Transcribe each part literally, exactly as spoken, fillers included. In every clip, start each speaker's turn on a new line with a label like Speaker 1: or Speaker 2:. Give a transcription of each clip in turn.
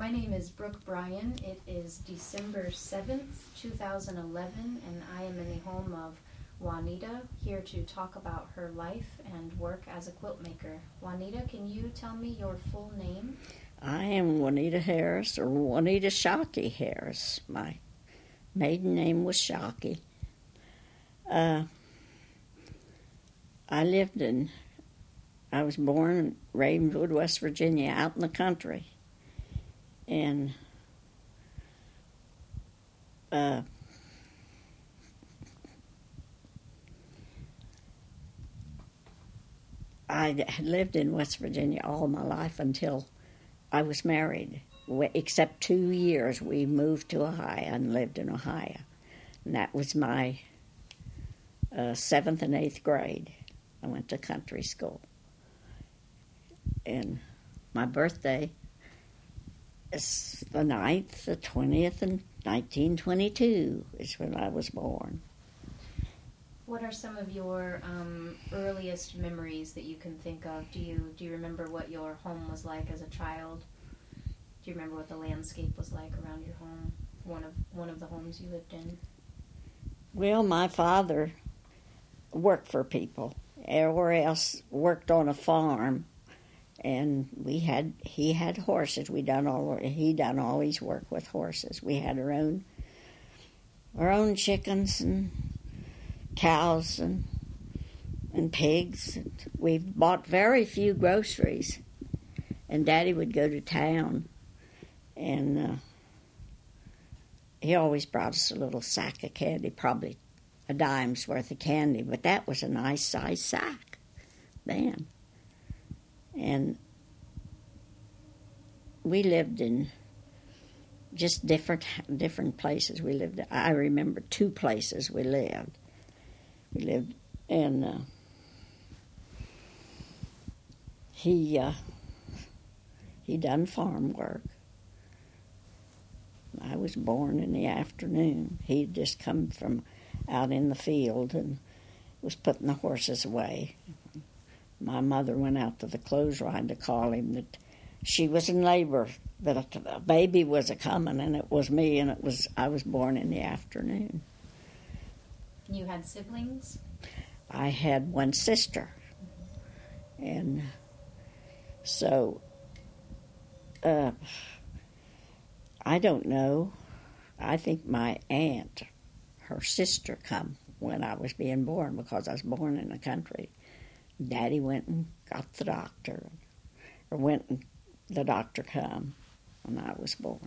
Speaker 1: My name is Brooke Bryan. It is December seventh, two thousand eleven, and I am in the home of Juanita, here to talk about her life and work as a quilt maker. Juanita, can you tell me your full name?
Speaker 2: I am Juanita Harris, or Juanita Shockey Harris. My maiden name was Shockey. Uh, I lived in, I was born in Ravenswood, West Virginia, out in the country. And uh, I had lived in West Virginia all my life until I was married. Except two years, we moved to Ohio and lived in Ohio. And that was my uh, seventh and eighth grade. I went to country school. And my birthday is the ninth, the twentieth, and nineteen twenty-two is when I was born.
Speaker 1: What are some of your um, earliest memories that you can think of? Do you do you remember what your home was like as a child? Do you remember what the landscape was like around your home, one of one of the homes you lived in?
Speaker 2: Well, my father worked for people, or else worked on a farm, and we had he had horses. We done all he done all his work with horses. We had our own our own chickens and cows and and pigs. We bought very few groceries, and Daddy would go to town, and uh, he always brought us a little sack of candy, probably a dime's worth of candy, but that was a nice size sack then. And we lived in just different different places. We lived. I remember two places we lived. We lived in. Uh, he uh, he done farm work. I was born in the afternoon. He'd just come from out in the field and was putting the horses away. My mother went out to the clothes line to call him that she was in labor, that a baby was a coming, and it was me, and it was I was born in the afternoon.
Speaker 1: You had siblings?
Speaker 2: I had one sister, and so uh, I don't know. I think my aunt, her sister, come when I was being born because I was born in the country. Daddy went and got the doctor, or went and the doctor come when I was born.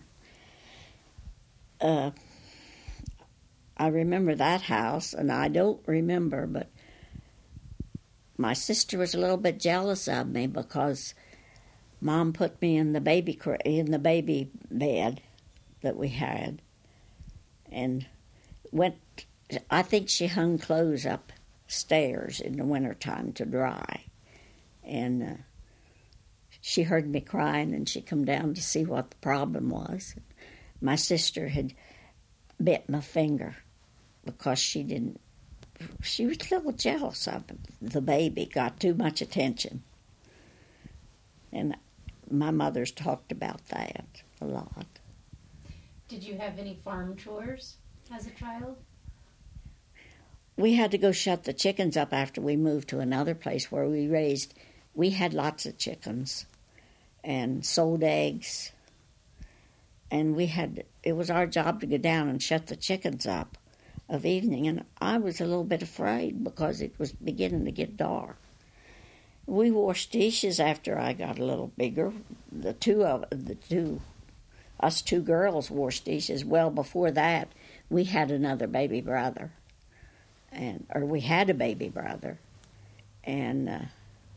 Speaker 2: Uh, I remember that house, and I don't remember, but my sister was a little bit jealous of me because Mom put me in the baby in the baby bed that we had, and went. I think she hung clothes upstairs in the wintertime to dry, and uh, she heard me crying, and she come down to see what the problem was. My sister had bit my finger because she didn't. She was a little jealous of the baby. Got too much attention, and my mother's talked about that a lot.
Speaker 1: Did you have any farm chores as a child?
Speaker 2: We had to go shut the chickens up after we moved to another place where we raised. We had lots of chickens and sold eggs, and we had. It was our job to go down and shut the chickens up of evening, and I was a little bit afraid because it was beginning to get dark. We washed dishes after I got a little bigger. The two of the two, us two girls washed dishes. Well, before that, we had another baby brother, and or we had a baby brother, and uh,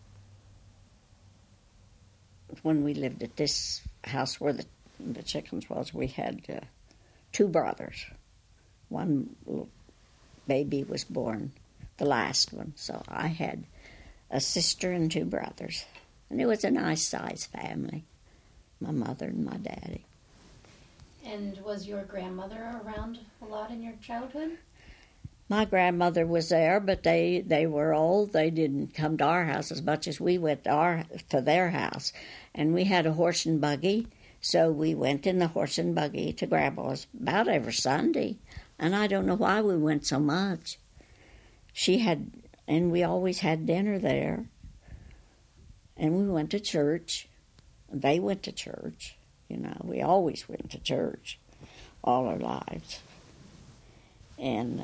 Speaker 2: when we lived at this house where the the chickens was, we had uh, two brothers. One little baby was born, the last one, so I had a sister and two brothers. And it was a nice-sized family, my mother and my daddy.
Speaker 1: And was your grandmother around a lot in your childhood?
Speaker 2: My grandmother was there, but they, they were old. They didn't come to our house as much as we went to, our, to their house. And we had a horse and buggy, So we went in the horse and buggy to Grandpa's about every Sunday, and I don't know why we went so much. She had, and we always had dinner there, and we went to church. They went to church, you know. We always went to church all our lives. And uh,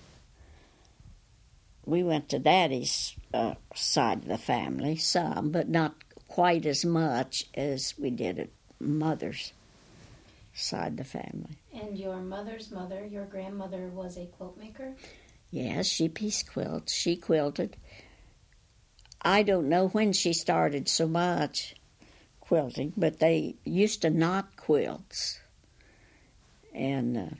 Speaker 2: we went to Daddy's uh, side of the family some, but not quite as much as we did at Mother's side of the family.
Speaker 1: And your mother's mother, your grandmother, was a quilt maker?
Speaker 2: Yes, she pieced quilts. She quilted. I don't know when she started so much quilting, but they used to knot quilts. And uh,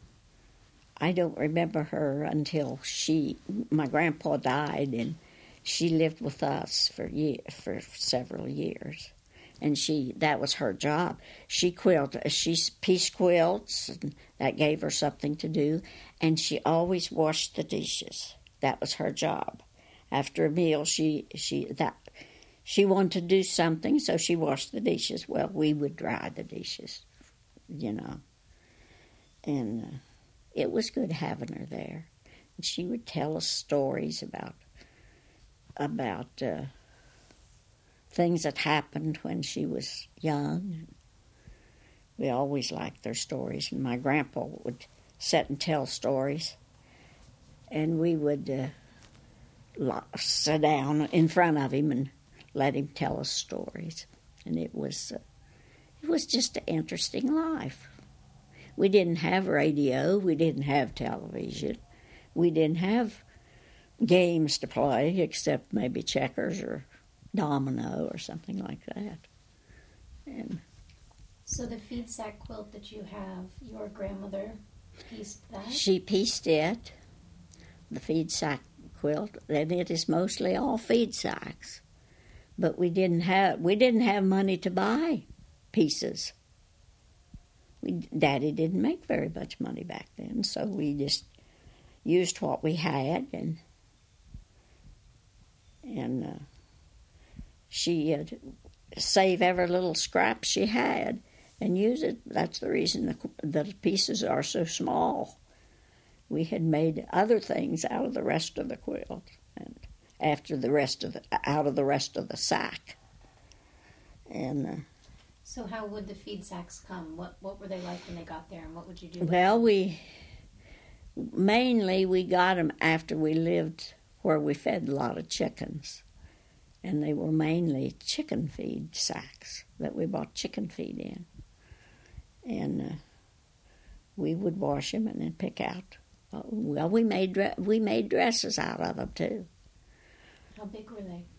Speaker 2: I don't remember her until she, my grandpa died, and she lived with us for year, for several years. And she, that was her job. She quilted, she pieced quilts, and that gave her something to do. And she always washed the dishes. That was her job. After a meal, she she that she wanted to do something, so she washed the dishes. Well, we would dry the dishes, you know. And uh, it was good having her there. And she would tell us stories about about. Uh, things that happened when she was young. We always liked their stories, and my grandpa would sit and tell stories, and we would uh, sit down in front of him and let him tell us stories. And it was uh, it was just an interesting life. We didn't have radio, we didn't have television, we didn't have games to play except maybe checkers or domino or something like that. And
Speaker 1: so the feed sack quilt that you have, your grandmother pieced that?
Speaker 2: She pieced it, the feed sack quilt, and it is mostly all feed sacks. But we didn't have we didn't have money to buy pieces. We, Daddy didn't make very much money back then, so we just used what we had, and and. Uh, She'd save every little scrap she had and use it. That's the reason the, the pieces are so small. We had made other things out of the rest of the quilt, and after the rest of the out of the rest of the sack. And uh,
Speaker 1: so, how would the feed sacks come? What what were they like when they got there, and what would you do? With
Speaker 2: well,
Speaker 1: them?
Speaker 2: we mainly we got them after we lived where we fed a lot of chickens. And they were mainly chicken feed sacks that we bought chicken feed in. And uh, we would wash them and then pick out. Uh, well, we made dre- we made dresses out of them too.
Speaker 1: How big were they?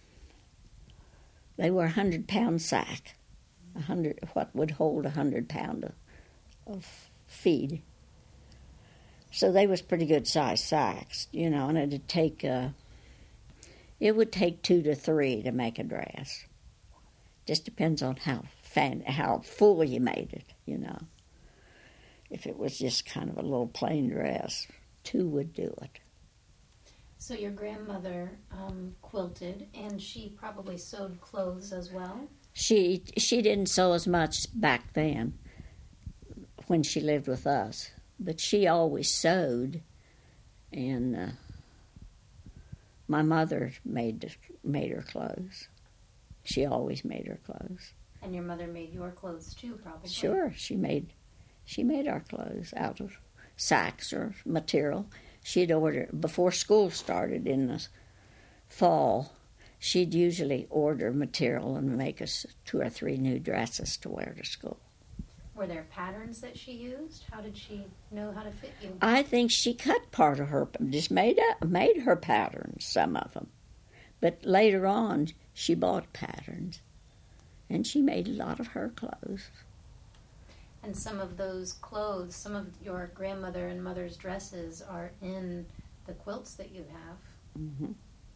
Speaker 2: They were a hundred pound sack, a hundred what would hold a hundred pound of, of feed. So they was pretty good sized sacks, you know, and it'd take. Uh, It would take two to three to make a dress. Just depends on how fan, how full you made it, you know. If it was just kind of a little plain dress, two would do it.
Speaker 1: So your grandmother um, quilted, and she probably sewed clothes as well?
Speaker 2: She she didn't sew as much back then when she lived with us, but she always sewed, and... Uh, My mother made made her clothes. She always made her clothes.
Speaker 1: And your mother made your clothes too, probably.
Speaker 2: Sure, she made she made our clothes out of sacks or material. She'd order before school started in the fall. She'd usually order material and make us two or three new dresses to wear to school.
Speaker 1: Were there patterns that she used? How did she know how to fit you?
Speaker 2: I think she cut part of her, just made up, made her patterns, some of them. But later on, she bought patterns, and she made a lot of her clothes.
Speaker 1: And some of those clothes, some of your grandmother and mother's dresses are in the quilts that you have.
Speaker 2: Mm-hmm.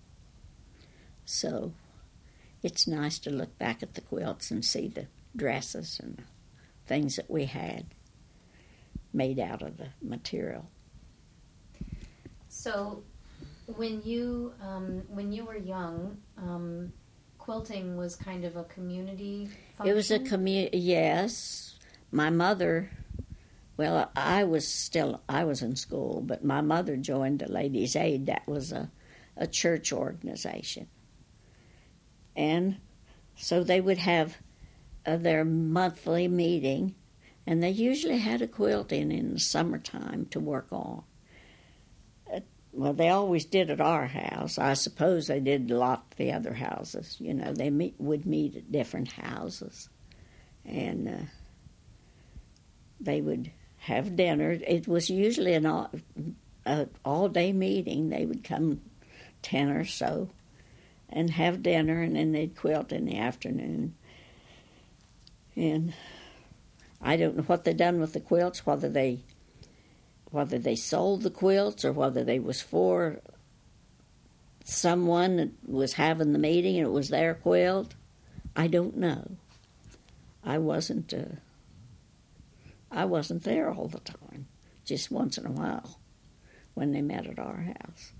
Speaker 2: So it's nice to look back at the quilts and see the dresses and things that we had made out of the material.
Speaker 1: So when you um, when you were young, um, quilting was kind of a community function?
Speaker 2: It was a community, yes. My mother, well, I was still, I was in school, but my mother joined the Ladies' Aid. That was a, a church organization. And so they would have uh, their monthly meeting, and they usually had a quilt in in the summertime to work on. Uh, well, they always did at our house. I suppose they did a lot at the other houses. You know, they meet, would meet at different houses, and uh, they would have dinner. It was usually an all, a all-day meeting. They would come ten or so and have dinner, and then they'd quilt in the afternoon. And I don't know what they done with the quilts, whether they whether they sold the quilts or whether they was for someone that was having the meeting and it was their quilt. I don't know. I wasn't uh, I wasn't there all the time, just once in a while when they met at our house.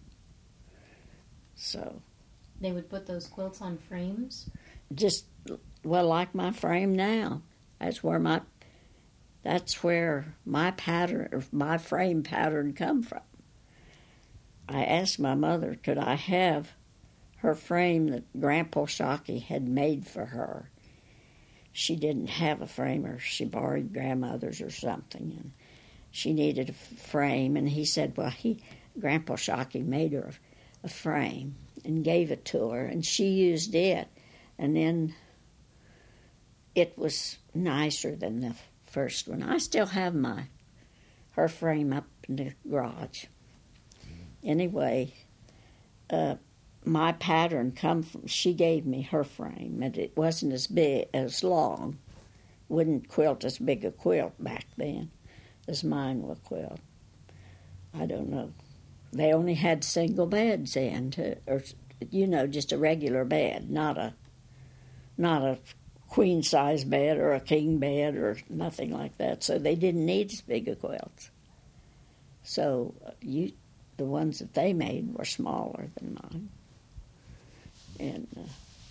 Speaker 2: So
Speaker 1: they would put those quilts on frames?
Speaker 2: Just, well, like my frame now. That's where my, that's where my pattern, or my frame pattern come from. I asked my mother, could I have her frame that Grandpa Shockey had made for her. She didn't have a framer. She borrowed grandmother's or something, and she needed a frame. And he said, well, he, Grandpa Shockey made her a, a frame and gave it to her, and she used it. And then it was nicer than the first one. I still have my her frame up in the garage. Anyway, uh, my pattern come from, she gave me her frame, and it wasn't as big, as long. Wouldn't quilt as big a quilt back then as mine will quilt. I don't know. They only had single beds in, to, or you know, just a regular bed, not a not a queen size bed or a king bed or nothing like that. So they didn't need as big a quilts. So you, the ones that they made were smaller than mine. And uh,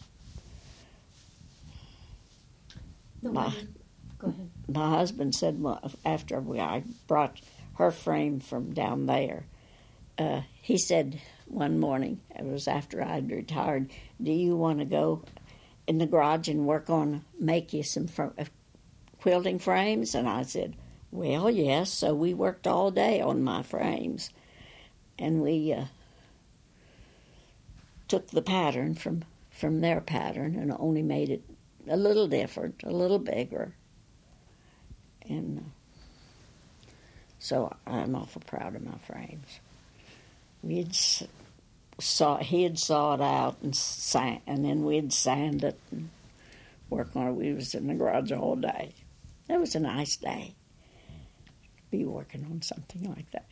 Speaker 1: the
Speaker 2: my,
Speaker 1: one, go ahead.
Speaker 2: My husband said, well, after we, I brought her frame from down there, uh, he said one morning, it was after I'd retired, do you want to go in the garage and work on, make you some fr- uh, quilting frames? And I said, well, yes. So we worked all day on my frames. And we uh, took the pattern from, from their pattern and only made it a little different, a little bigger. And uh, so I'm awful proud of my frames. We'd saw, he'd saw it out and sand, and then we'd sand it and work on it. We was in the garage all day. It was a nice day to be working on something like that.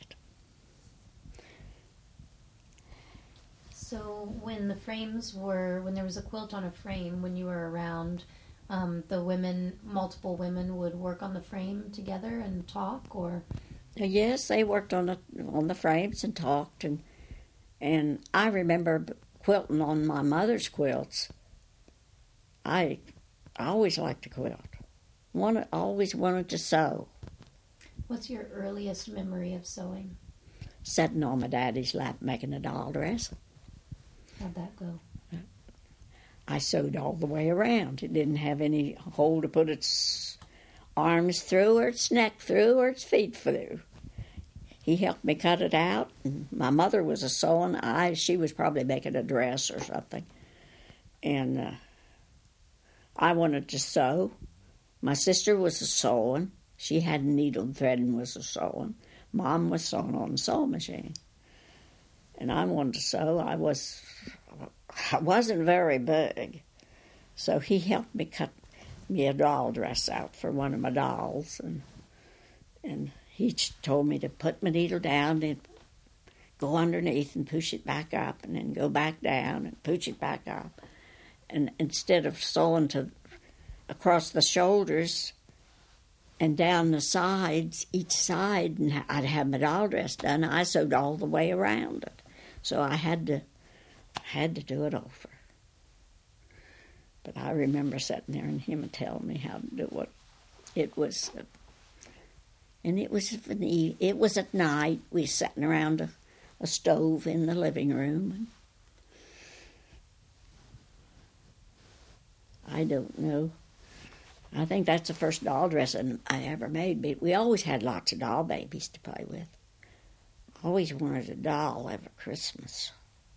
Speaker 1: So when the frames were, when there was a quilt on a frame, when you were around, um, the women, multiple women would work on the frame together and talk, or?
Speaker 2: Yes, they worked on the on the frames and talked, and and I remember quilting on my mother's quilts. I, I always liked to quilt. Wanted, always wanted to sew.
Speaker 1: What's your earliest memory of sewing?
Speaker 2: Sitting on my daddy's lap making a doll dress.
Speaker 1: How'd that go?
Speaker 2: I sewed all the way around. It didn't have any hole to put its arms through or its neck through or its feet through. He helped me cut it out. And my mother was a sewing. I she was probably making a dress or something. And uh, I wanted to sew. My sister was a sewing. She had needle and thread and was a sewing. Mom was sewing on the sewing machine. And I wanted to sew. I was, I wasn't very big. So he helped me cut me a doll dress out for one of my dolls. And and he told me to put my needle down and go underneath and push it back up and then go back down and push it back up. And instead of sewing to across the shoulders and down the sides, each side, and I'd have my doll dress done, I sewed all the way around it. So I had to had to do it over. But I remember sitting there and him telling me how to do what it was. Uh, and it was it was at night. We was sitting around a, a stove in the living room. I don't know. I think that's the first doll dressing I ever made. But we always had lots of doll babies to play with. Always wanted a doll every Christmas.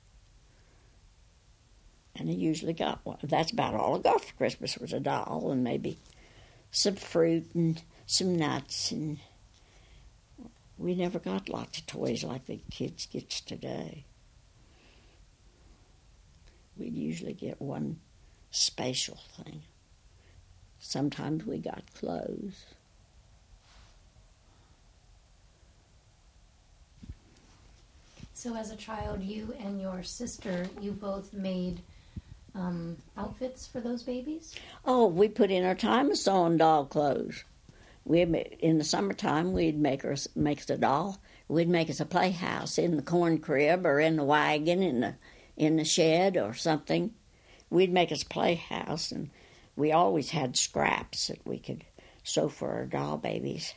Speaker 2: And I usually got one. That's about all I got for Christmas was a doll and maybe some fruit and some nuts. And we never got lots of toys like the kids get today. We'd usually get one special thing. Sometimes we got clothes.
Speaker 1: So as a child, you and your sister, you both made um, outfits for those babies?
Speaker 2: Oh, we put in our time sewing doll clothes. We in the summertime we'd make us make us a doll. We'd make us a playhouse in the corn crib or in the wagon in the in the shed or something. We'd make us a playhouse, and we always had scraps that we could sew for our doll babies.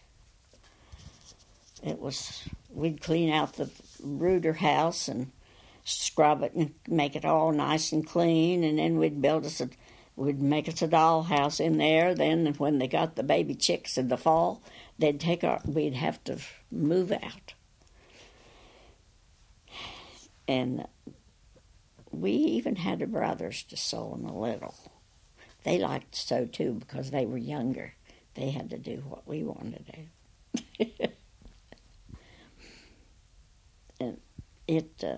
Speaker 2: It was we'd clean out the brooder house and scrub it and make it all nice and clean, and then we'd build us a we'd make us a doll house in there. Then when they got the baby chicks in the fall, they'd take our we'd have to move out. And we even had the brothers to sew them a little. They liked to sew too because they were younger. They had to do what we wanted to do. And it uh,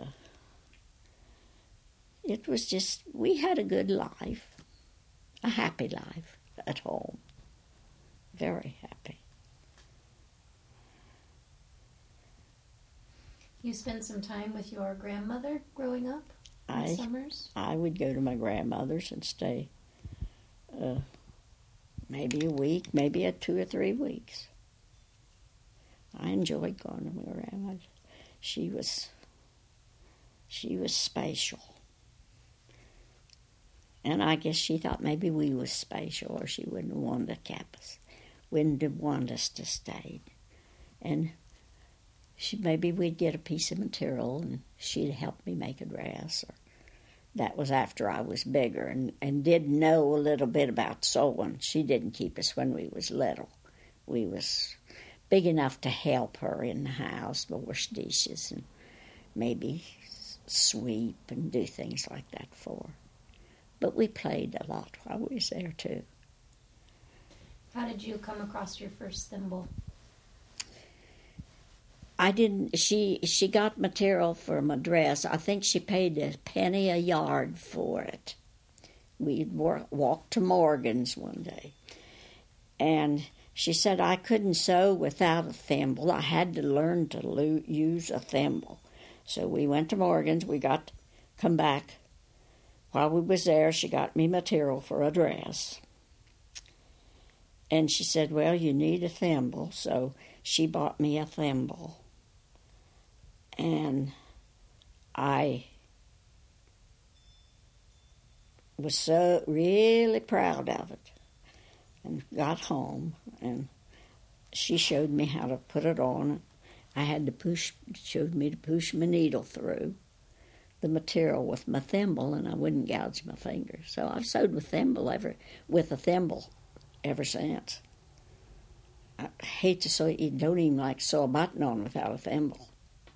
Speaker 2: it was just, we had a good life, a happy life at home. Very happy.
Speaker 1: You spent some time with your grandmother growing up in
Speaker 2: I,
Speaker 1: the summers?
Speaker 2: I would go to my grandmother's and stay uh, maybe a week, maybe a two or three weeks. I enjoyed going to my grandmother's. She was, she was special. And I guess she thought maybe we was special, or she wouldn't have wanted to keep us, wouldn't have wanted us to stay. And she, maybe we'd get a piece of material and she'd help me make a dress. Or that was after I was bigger and, and did know a little bit about sewing. She didn't keep us when we was little. We was big enough to help her in the house, wash dishes and maybe sweep and do things like that for her. But we played a lot while we was there too.
Speaker 1: How did you come across your first thimble?
Speaker 2: I didn't, she she got material for my dress. I think she paid a penny a yard for it. We'd walk to Morgan's one day. And she said I couldn't sew without a thimble. I had to learn to lo- use a thimble. So we went to Morgan's. We got to come back. While we was there, she got me material for a dress. And she said, well, you need a thimble. So she bought me a thimble. And I was so really proud of it. And got home, and she showed me how to put it on. I had to push, showed me to push my needle through the material with my thimble, and I wouldn't gouge my fingers. So I've sewed with thimble ever, with a thimble ever since. I hate to sew, you don't even like sew a button on without a thimble.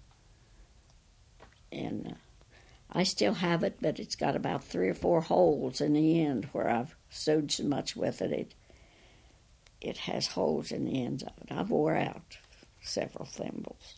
Speaker 2: And uh, I still have it, but it's got about three or four holes in the end where I've sewed so much with it, it It has holes in the ends of it. I wore out several thimbles.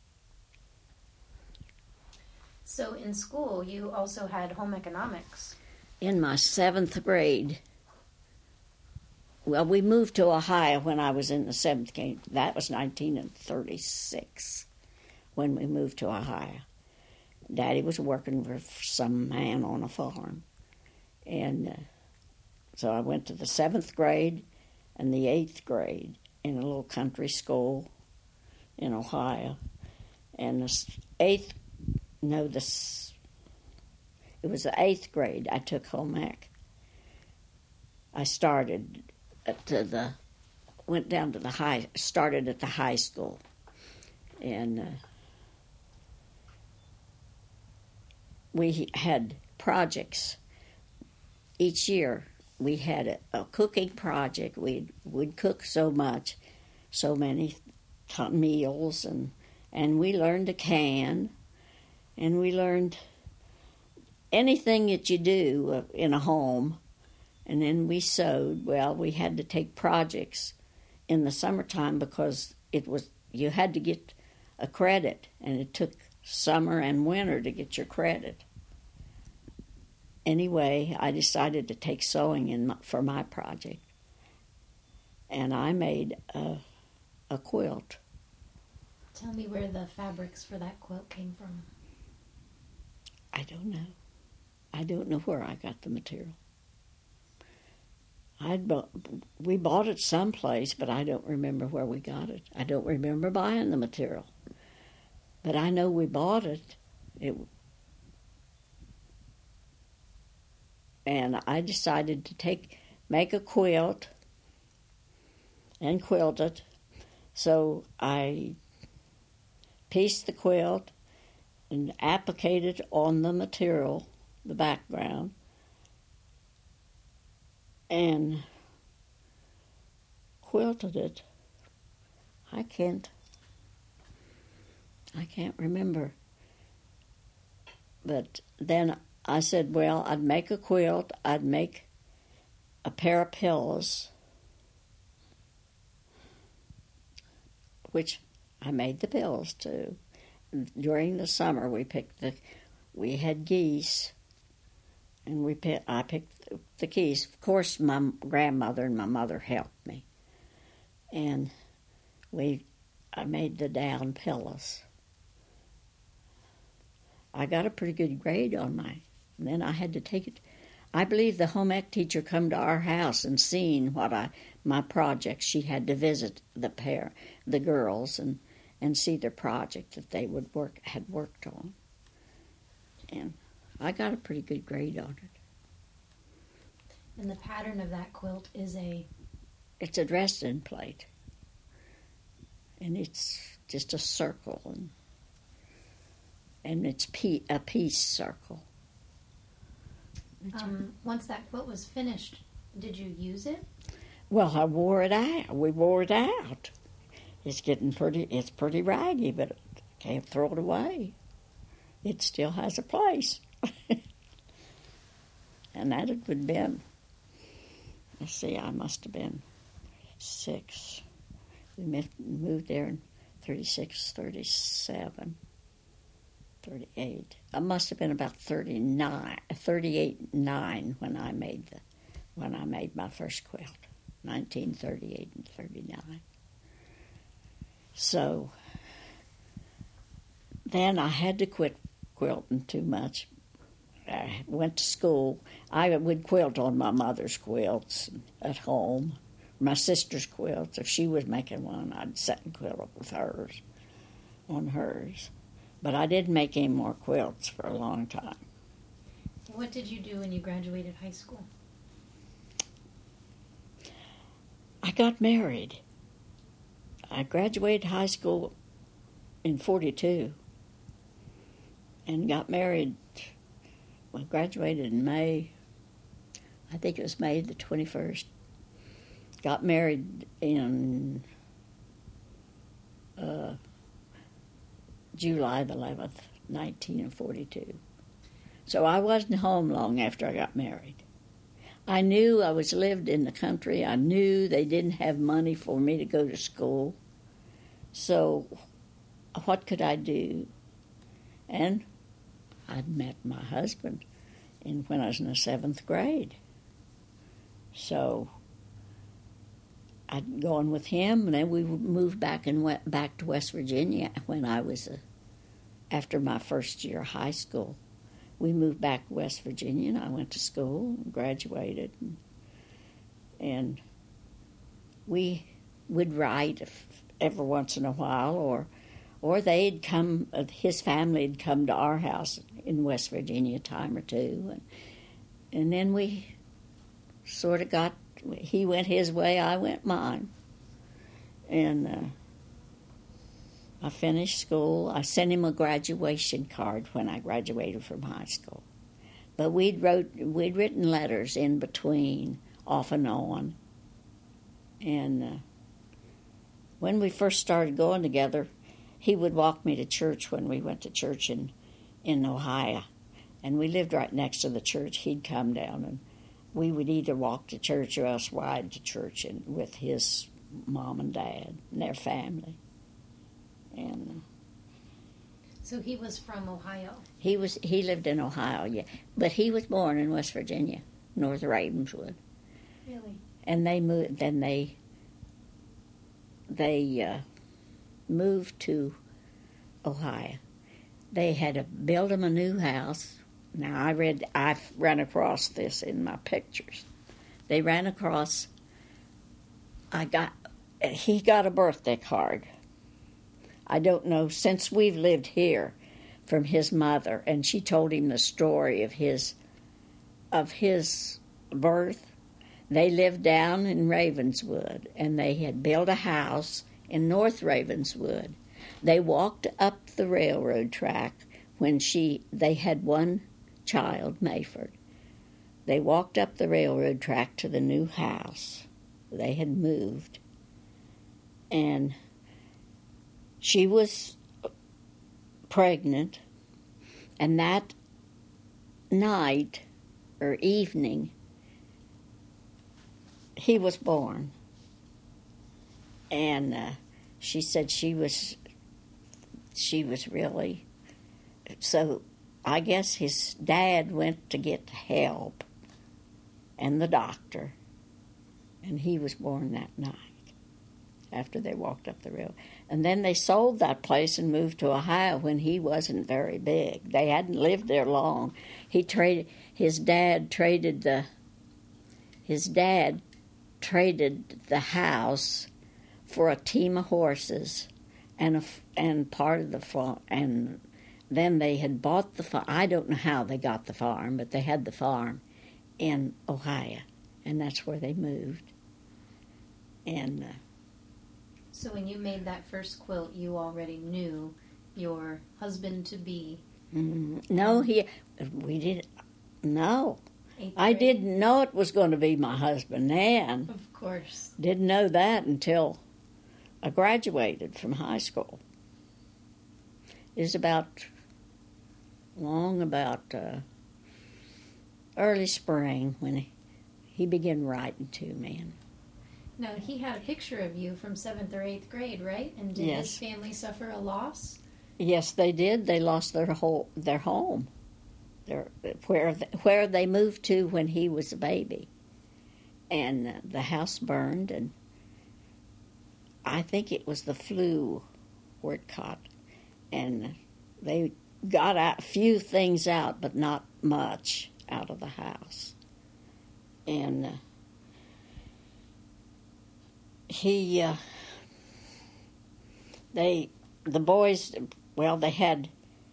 Speaker 1: So in school, you also had home economics.
Speaker 2: In my seventh grade, well, we moved to Ohio when I was in the seventh grade. That was nineteen thirty-six when we moved to Ohio. Daddy was working for some man on a farm. And uh, so I went to the seventh grade and the eighth grade in a little country school in Ohio. And the eighth, no, this, it was the eighth grade I took home ec. I started at the, the went down to the high, started at the high school, and uh, we had projects each year. We had a, a cooking project. We'd, we'd cook so much, so many t- meals, and and we learned to can, and we learned anything that you do in a home. And then we sewed. Well, we had to take projects in the summertime because it was you had to get a credit, and it took summer and winter to get your credit. Anyway, I decided to take sewing in my, for my project, and I made a, a quilt.
Speaker 1: Tell me where the fabrics for that quilt came from.
Speaker 2: I don't know. I don't know where I got the material. I'd bought, we bought it someplace, but I don't remember where we got it. I don't remember buying the material, but I know we bought it. It and I decided to take make a quilt and quilt it. So I pieced the quilt and applicated on the material, the background, and quilted it. I can't I can't remember. But then I said, well, I'd make a quilt, I'd make a pair of pillows, which I made the pillows too. During the summer, we picked the, we had geese, and we picked, I picked the geese. Of course, my grandmother and my mother helped me, and we, I made the down pillows. I got a pretty good grade on my. And then I had to take it. I believe the home ec teacher come to our house and seen what I my projects. She had to visit the pair, the girls, and, and see their project that they would work had worked on. And I got a pretty good grade on it.
Speaker 1: And the pattern of that quilt is a.
Speaker 2: It's a Dresden plate, and it's just a circle, and and it's pe- a piece circle.
Speaker 1: Um, once that quilt was finished, did you use it?
Speaker 2: Well, I wore it out. We wore it out. It's getting pretty, it's pretty raggy, but I can't throw it away. It still has a place. And that had been, let's see, I must have been six. We moved there in thirty-six, thirty-seven. thirty-eight. I must have been about thirty-nine, thirty-eight, nine when I made the, when I made my first quilt, nineteen thirty-eight and thirty-nine. So then I had to quit quilting too much. I went to school. I would quilt on my mother's quilts at home, my sister's quilts. If she was making one, I'd sit and quilt with hers, on hers. But I didn't make any more quilts for a long time.
Speaker 1: What did you do when you graduated high school?
Speaker 2: I got married. I graduated high school in forty-two and got married. Well, graduated in May. I think it was May the twenty-first. Got married in uh, July the eleventh, nineteen forty-two. So I wasn't home long after I got married. I knew I was lived in the country. I knew they didn't have money for me to go to school. So what could I do? And I'd met my husband in, when I was in the seventh grade. So I'd gone with him, and then we moved back and went back to West Virginia when I was, a, after my first year of high school. We moved back to West Virginia, and I went to school and graduated. And, and we would write every once in a while, or or they'd come, his family had come to our house in West Virginia a time or two. And, and then we sort of got he went his way, I went mine. And uh, I finished school. I sent him a graduation card when I graduated from high school. But we'd wrote we'd written letters in between, off and on. And uh, when we first started going together, he would walk me to church when we went to church in, in Ohio. And we lived right next to the church. He'd come down, and we would either walk to church or else ride to church and, with his mom and dad and their family. And
Speaker 1: so he was from Ohio.
Speaker 2: he was he lived in Ohio, yeah, but he was born in West Virginia, North Ravenswood.
Speaker 1: Really?
Speaker 2: And they moved. Then they they uh, moved to Ohio. They had to build him a new house. Now I read, I've run across this in my pictures. They ran across. I got. He got a birthday card. I don't know, since we've lived here, from his mother, and she told him the story of his of his birth. They lived down in Ravenswood, and they had built a house in North Ravenswood. They walked up the railroad track when she they had one child, Mayford. They walked up the railroad track to the new house. They had moved, and she was pregnant, and that night or evening, he was born. And uh, she said she was, she was really, so I guess his dad went to get help and the doctor, and he was born that night after they walked up the road. And then they sold that place and moved to Ohio when he wasn't very big. They hadn't lived there long. He traded, his dad traded the, his dad traded the house for a team of horses and a, and part of the farm. And then they had bought the farm. I don't know how they got the farm, but they had the farm in Ohio, and that's where they moved. And uh,
Speaker 1: so when you made that first quilt, you already knew your husband-to-be.
Speaker 2: mm, no, he, we didn't. No,
Speaker 1: Eighth
Speaker 2: I
Speaker 1: grade?
Speaker 2: didn't know it was going to be my husband then.
Speaker 1: Of course.
Speaker 2: Didn't know that until I graduated from high school. It was about, long about uh, early spring when he, he began writing to me. And
Speaker 1: Now, he had a picture of you from seventh or eighth grade, right? And did
Speaker 2: Yes.
Speaker 1: his family suffer a loss?
Speaker 2: yes, they did. They lost their whole their home, their where where they moved to when he was a baby, and uh, the house burned. And I think it was the flu where it caught, and they got a few things out, but not much out of the house. And uh, he, uh, they, the boys, well, they had,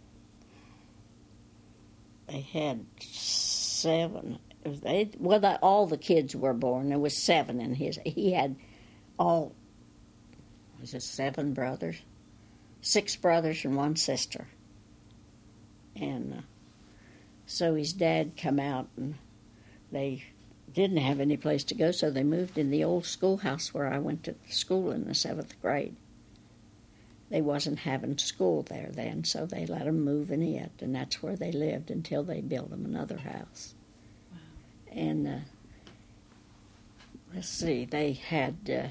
Speaker 2: they had seven. They, well, they, all the kids were born. There was seven in his. He had all, was it seven brothers? Six brothers and one sister. And uh, so his dad come out, and they didn't have any place to go, so they moved in the old schoolhouse where I went to school in the seventh grade. They wasn't having school there then, so they let them move in it, and that's where they lived until they built them another house.
Speaker 1: Wow.
Speaker 2: And uh, let's see, they had uh,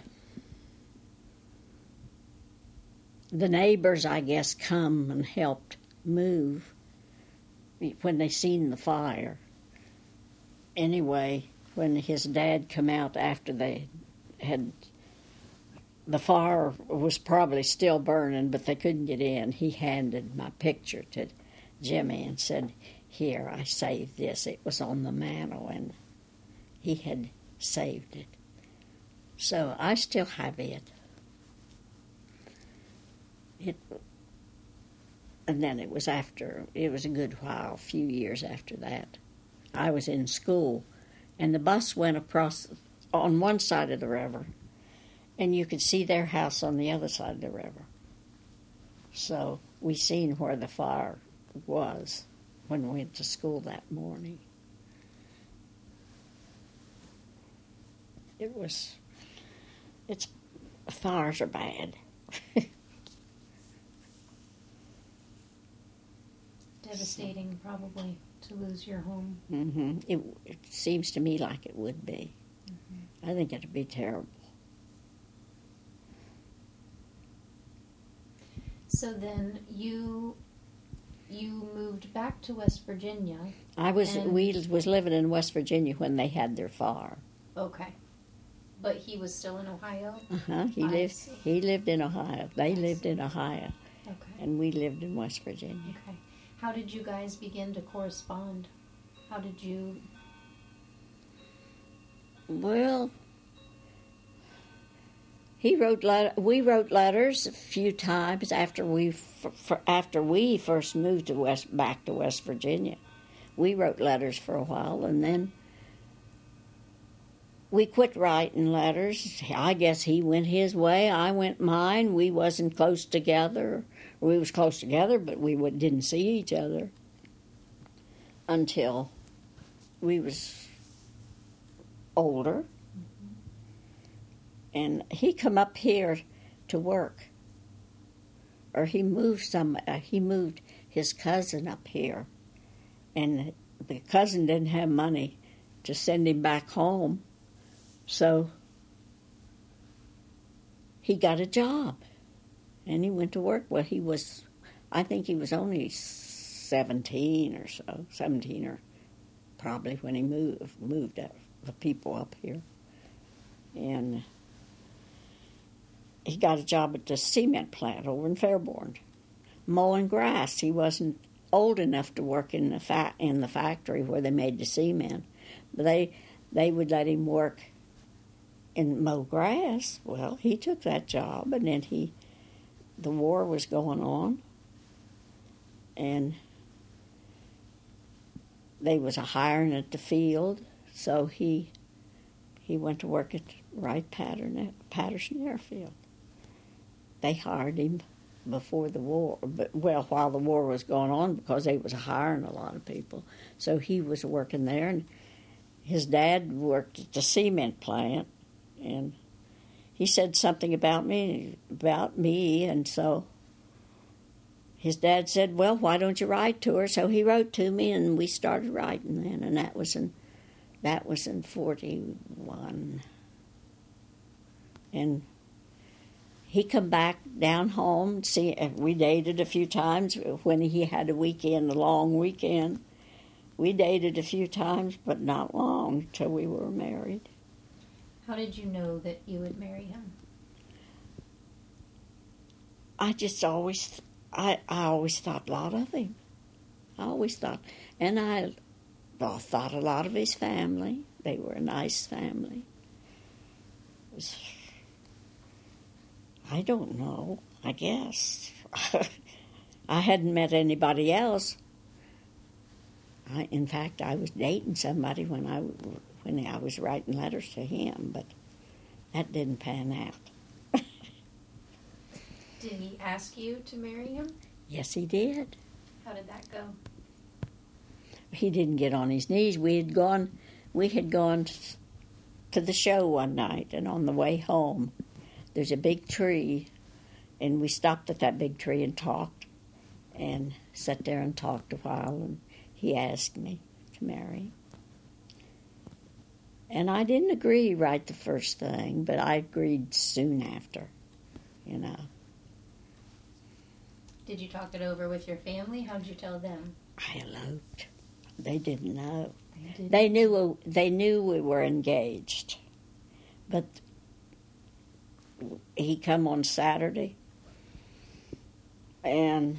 Speaker 2: the neighbors, I guess, come and helped move when they seen the fire. Anyway, when his dad come out after they had, the fire was probably still burning, but they couldn't get in, he handed my picture to Jimmy and said, "Here, I saved this. It was on the mantle," and he had saved it. So I still have it. It, and then it was after, it was a good while, a few years after that. I was in school, and the bus went across on one side of the river, and you could see their house on the other side of the river. So we seen where the fire was when we went to school that morning. It was, it's, fires are bad.
Speaker 1: Devastating, probably, to lose your home.
Speaker 2: Mm-hmm. It, it seems to me like it would be. Mm-hmm. I think it'd be terrible.
Speaker 1: So then you you moved back to West Virginia.
Speaker 2: I was we was living in West Virginia when they had their fire.
Speaker 1: Okay, but he was still in Ohio.
Speaker 2: Uh huh. He
Speaker 1: I
Speaker 2: lived.
Speaker 1: see.
Speaker 2: He lived in Ohio. They
Speaker 1: I
Speaker 2: lived
Speaker 1: see.
Speaker 2: in Ohio,
Speaker 1: Okay.
Speaker 2: and we lived in West Virginia.
Speaker 1: Okay. How did you guys begin to correspond? How did you?
Speaker 2: Well, he wrote let- we wrote letters a few times after we f- f- after we first moved to West back to West Virginia. We wrote letters for a while, and then we quit writing letters. I guess he went his way, I went mine. We wasn't close together. We was close together, but we would, didn't see each other until we was older. And he come up here to work, or he moved some. Uh, he moved his cousin up here, and the cousin didn't have money to send him back home, so he got a job, and he went to work. Well, he was, I think he was only seventeen or so, seventeen or probably when he moved moved up, the people up here, and he got a job at the cement plant over in Fairborn, mowing grass. He wasn't old enough to work in the fa- in the factory where they made the cement, but they they would let him work and mow grass. Well, he took that job, and then he, the war was going on, and they was a hiring at the field, so he he went to work at Wright Patterson, Patterson Airfield. They hired him before the war, but well, while the war was going on, because they was hiring a lot of people. So he was working there, and his dad worked at the cement plant, and he said something about me, about me, and so his dad said, "Well, why don't you write to her?" So he wrote to me, and we started writing then, and that was in that was in forty-one, and he come back down home. See, we dated a few times when he had a weekend, a long weekend. We dated a few times, but not long till we were married.
Speaker 1: How did you know that you would marry him?
Speaker 2: I just always, I, I always thought a lot of him. I always thought, and I thought a lot of his family. They were a nice family. It was, I don't know, I guess. I hadn't met anybody else. I, in fact, I was dating somebody when I, when I was writing letters to him, but that didn't pan out.
Speaker 1: Did he ask you to marry him?
Speaker 2: Yes, he did.
Speaker 1: How did that go?
Speaker 2: He didn't get on his knees. We had gone, we had gone to the show one night, and on the way home, there's a big tree, and we stopped at that big tree and talked, and sat there and talked a while, and he asked me to marry him. And I didn't agree right the first thing, but I agreed soon after, you know.
Speaker 1: Did you talk it over with your family? How did you tell them?
Speaker 2: I eloped. They didn't know.
Speaker 1: They did.
Speaker 2: They knew. They knew we were engaged, but he come on Saturday, and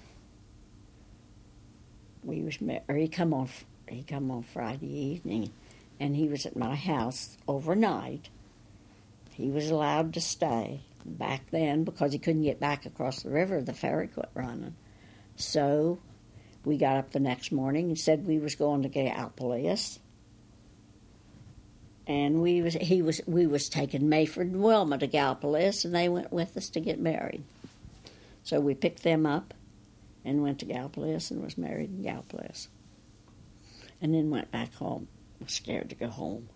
Speaker 2: we was or he come on he come on Friday evening, and he was at my house overnight. He was allowed to stay back then because he couldn't get back across the river. The ferry quit running, so we got up the next morning and said we was going to Gallipolis, And we was he was we was taking Mayford and Wilma to Gallipolis, and they went with us to get married. So we picked them up and went to Gallipolis and was married in Gallipolis. And then went back home. Was scared to go home.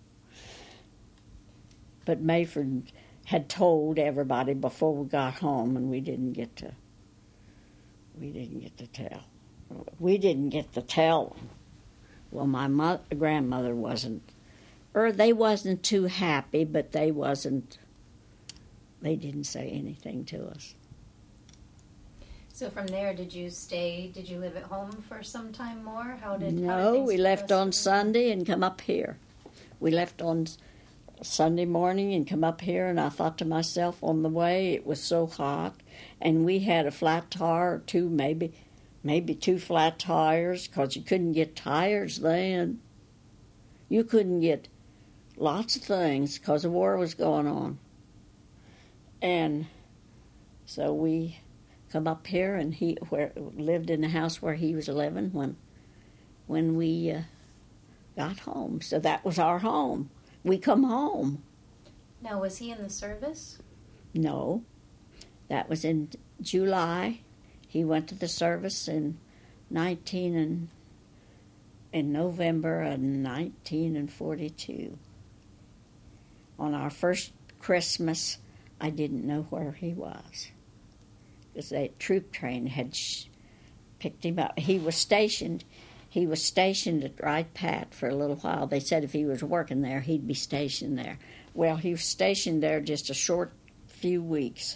Speaker 2: But Mayford had told everybody before we got home, and we didn't get to we didn't get to tell. We didn't get to tell them. Well, my mo- grandmother wasn't, or they wasn't too happy, but they wasn't, they didn't say anything to us.
Speaker 1: So from there, did you stay, did you live at home for some time more? How did how did
Speaker 2: No,
Speaker 1: things
Speaker 2: we left
Speaker 1: progress
Speaker 2: on
Speaker 1: from
Speaker 2: Sunday and come up here. We left on Sunday morning and come up here, and I thought to myself on the way, it was so hot, and we had a flat tire or two, maybe, maybe two flat tires, because you couldn't get tires then. You couldn't get lots of things because the war was going on. And so we come up here, and he where, lived in the house where he was living when, when we uh, got home. So that was our home. We come home.
Speaker 1: Now, was he in the service?
Speaker 2: No, that was in July. He went to the service in nineteen and in November of nineteen and forty-two. On our first Christmas, I didn't know where he was, because the troop train had sh- picked him up. He was stationed. He was stationed at Wright Pat for a little while. They said if he was working there, he'd be stationed there. Well, he was stationed there just a short few weeks.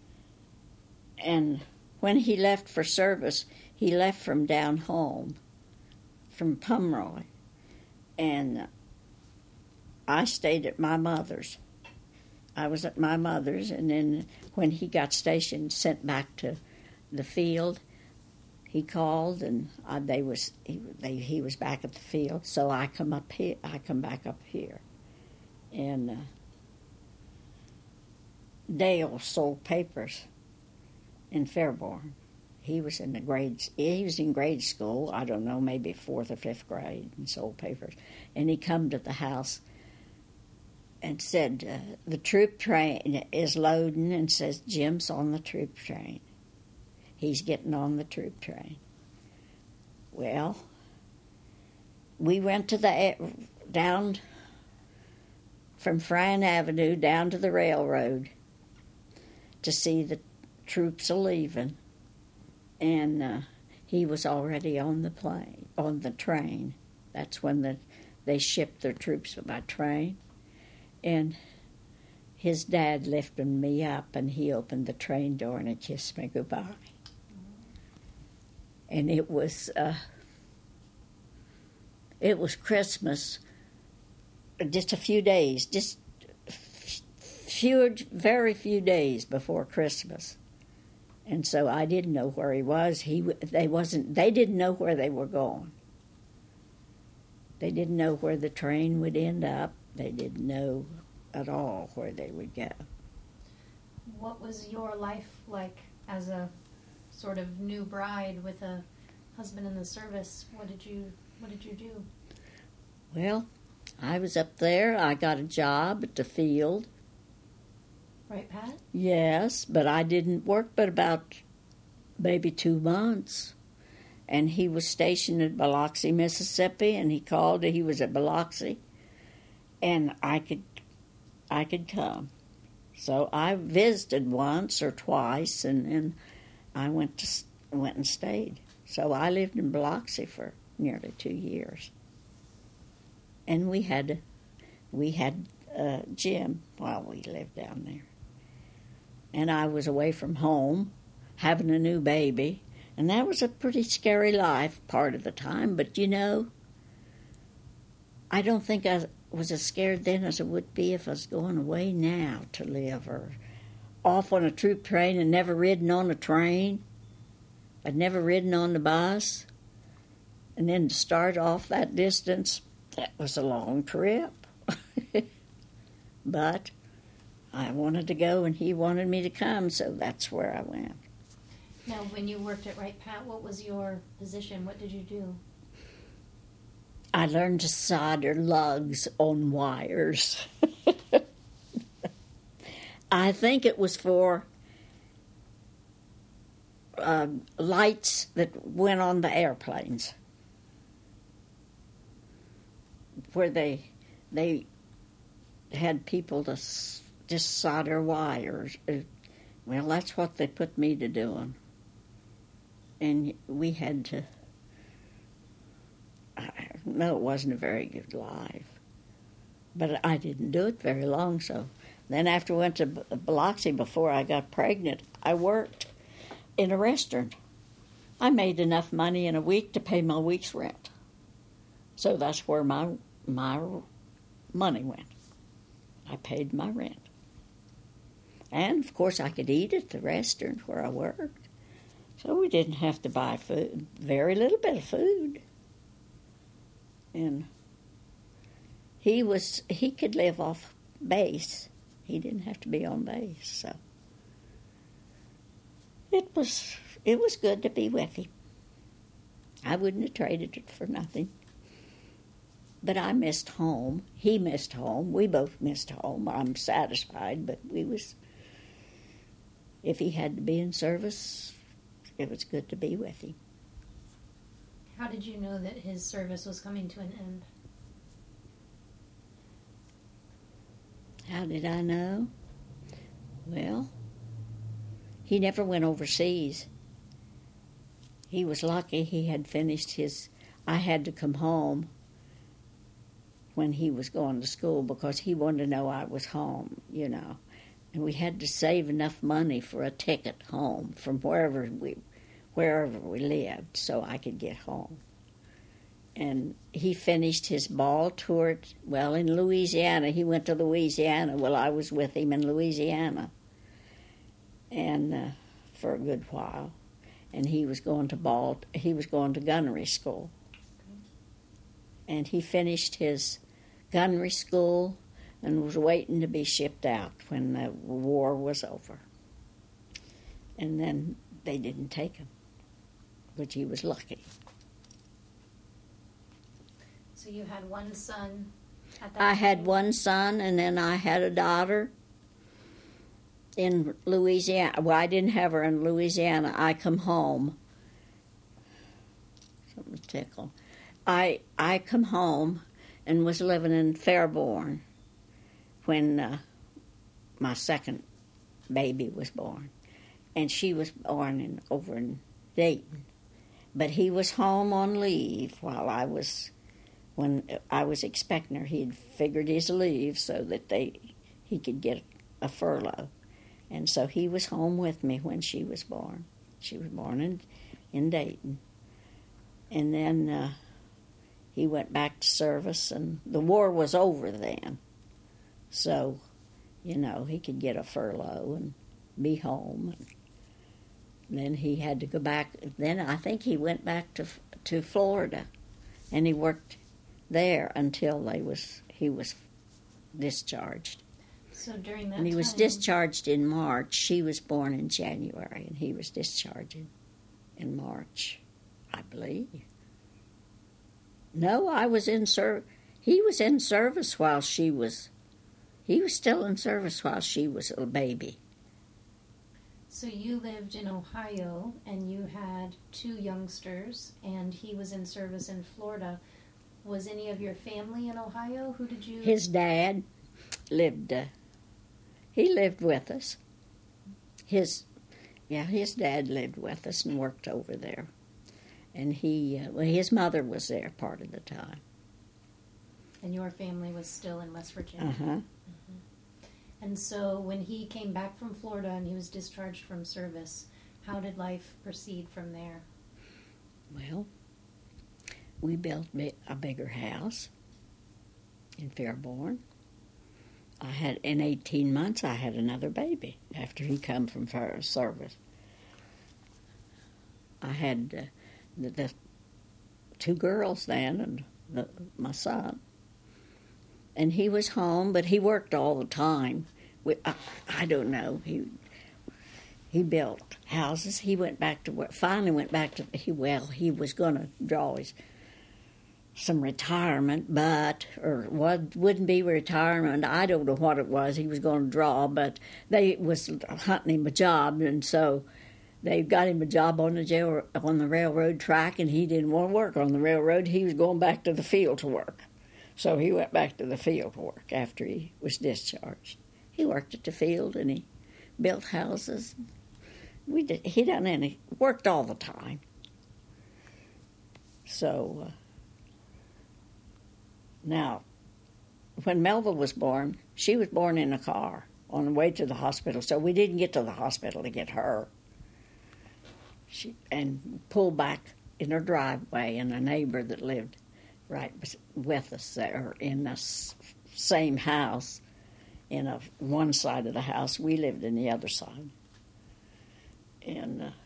Speaker 2: And when he left for service, he left from down home, from Pomeroy. And I stayed at my mother's. I was at my mother's, and then when he got stationed, sent back to the field, he called, and I, they was he, they, he was back at the field. So I come up here. I come back up here, and uh, Dale sold papers in Fairborn. He was in the grades. He was in grade school. I don't know, maybe fourth or fifth grade, and sold papers. And he come to the house and said, uh, "The troop train is loading," and says, "Jim's on the troop train. He's getting on the troop train." Well, we went to the down from Fran Avenue down to the railroad to see the troops leaving, and uh, he was already on the plane, on the train. That's when the, they shipped their troops by train, and his dad lifted me up, and he opened the train door and he kissed me goodbye. And it was uh, it was Christmas, just a few days, just few, very few days before Christmas, and so I didn't know where he was. He they wasn't they didn't know where they were going. They didn't know where the train would end up. They didn't know at all where they would go.
Speaker 1: What was your life like as a sort of new bride with a husband in the service? What did you What did you do?
Speaker 2: Well, I was up there. I got a job at the field.
Speaker 1: Right, Pat?
Speaker 2: Yes, but I didn't work but about maybe two months. And he was stationed at Biloxi, Mississippi, and he called. He was at Biloxi, and I could, I could come. So I visited once or twice, and and I went to went and stayed. So I lived in Biloxi for nearly two years. And we had, we had uh, Jim while we lived down there. And I was away from home, having a new baby, and that was a pretty scary life part of the time. But you know, I don't think I was as scared then as I would be if I was going away now to live, or off on a troop train and never ridden on a train. I'd never ridden on the bus. And then to start off that distance, that was a long trip. But I wanted to go and he wanted me to come, so that's where I went.
Speaker 1: Now, when you worked at Wright Pat, what was your position? What did you do?
Speaker 2: I learned to solder lugs on wires. I think it was for uh, lights that went on the airplanes, where they they had people to s- just solder wires. Uh, Well, that's what they put me to doing, and we had to. I, no, it wasn't a very good life, but I didn't do it very long. So then, after I went to Biloxi before I got pregnant, I worked in a restaurant. I made enough money in a week to pay my week's rent. So that's where my my money went. I paid my rent. And, of course, I could eat at the restaurant where I worked. So we didn't have to buy food, very little bit of food. And he was, he could live off base. He didn't have to be on base, so. It was, it was good to be with him. I wouldn't have traded it for nothing. But I missed home. He missed home. We both missed home. I'm satisfied, but we was... If he had to be in service, it was good to be with him.
Speaker 1: How did you know that his service was coming to an end?
Speaker 2: How did I know? Well, he never went overseas. He was lucky he had finished his... I had to come home when he was going to school because he wanted to know I was home, you know. And we had to save enough money for a ticket home from wherever we wherever we lived so I could get home. And he finished his ball tour, well, in Louisiana. He went to Louisiana. Well, I was with him in Louisiana and uh, for a good while. And he was going to ball, he was going to gunnery school. And he finished his gunnery school and was waiting to be shipped out when the war was over. And then they didn't take him, which he was lucky.
Speaker 1: So you had one son at that
Speaker 2: I
Speaker 1: time?
Speaker 2: had one son, and then I had a daughter in Louisiana. Well, I didn't have her in Louisiana. I come home. Something tickle. I I come home and was living in Fairborn when uh, my second baby was born. And she was born in, over in Dayton. But he was home on leave while I was, when I was expecting her. He had figured his leave so that they he could get a furlough. And so he was home with me when she was born. She was born in, in Dayton. And then uh, he went back to service, and the war was over then. So, you know, he could get a furlough and be home. And then he had to go back. Then I think he went back to to Florida, and he worked there until they was he was discharged.
Speaker 1: So during that
Speaker 2: and he
Speaker 1: time...
Speaker 2: was discharged in March. She was born in January, and he was discharged in, in March, I believe. No, I was in service. He was in service while she was... He was still in service while she was a baby.
Speaker 1: So you lived in Ohio, and you had two youngsters, and he was in service in Florida. Was any of your family in Ohio? Who did you...
Speaker 2: His dad lived... Uh, he lived with us. His... Yeah, his dad lived with us and worked over there. And he... Uh, well, his mother was there part of the time.
Speaker 1: And your family was still in West Virginia?
Speaker 2: Uh-huh.
Speaker 1: Mm-hmm. And so when he came back from Florida and he was discharged from service, how did life proceed from there?
Speaker 2: Well, we built a bigger house in Fairborn. I had, in eighteen months, I had another baby after he come from service. I had uh, the, the two girls then and the, my son. And he was home, but he worked all the time. We, I, I don't know. He he built houses. He went back to work. Finally, went back to he well. He was going to draw his some retirement, but, or what wouldn't be retirement. I don't know what it was he was going to draw, but they was hunting him a job, and so they got him a job on the jail, on the railroad track, and he didn't want to work on the railroad. He was going back to the field to work. So he went back to the field to work after he was discharged. He worked at the field, and he built houses. We did, he done any, worked all the time. So, uh, now, when Melva was born, she was born in a car on the way to the hospital, so we didn't get to the hospital to get her. She and pulled back in her driveway, and a neighbor that lived right with us there in the same house, in a one side of the house. We lived in the other side. And uh,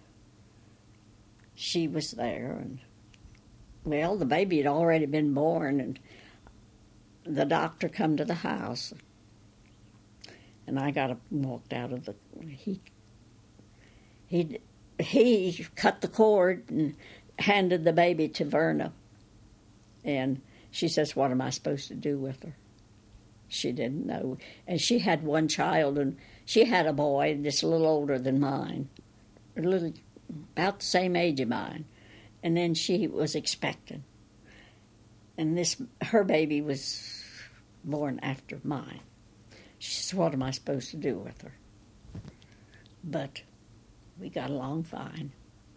Speaker 2: she was there, and well, the baby had already been born, and the doctor come to the house, and I got up and walked out of the. He he he cut the cord and handed the baby to Verna, and she says, "What am I supposed to do with her?" She didn't know, and she had one child, and she had a boy just a little older than mine, a little about the same age of mine. And then she was expecting. And this, her baby was born after mine. She says, "What am I supposed to do with her?" But we got along fine.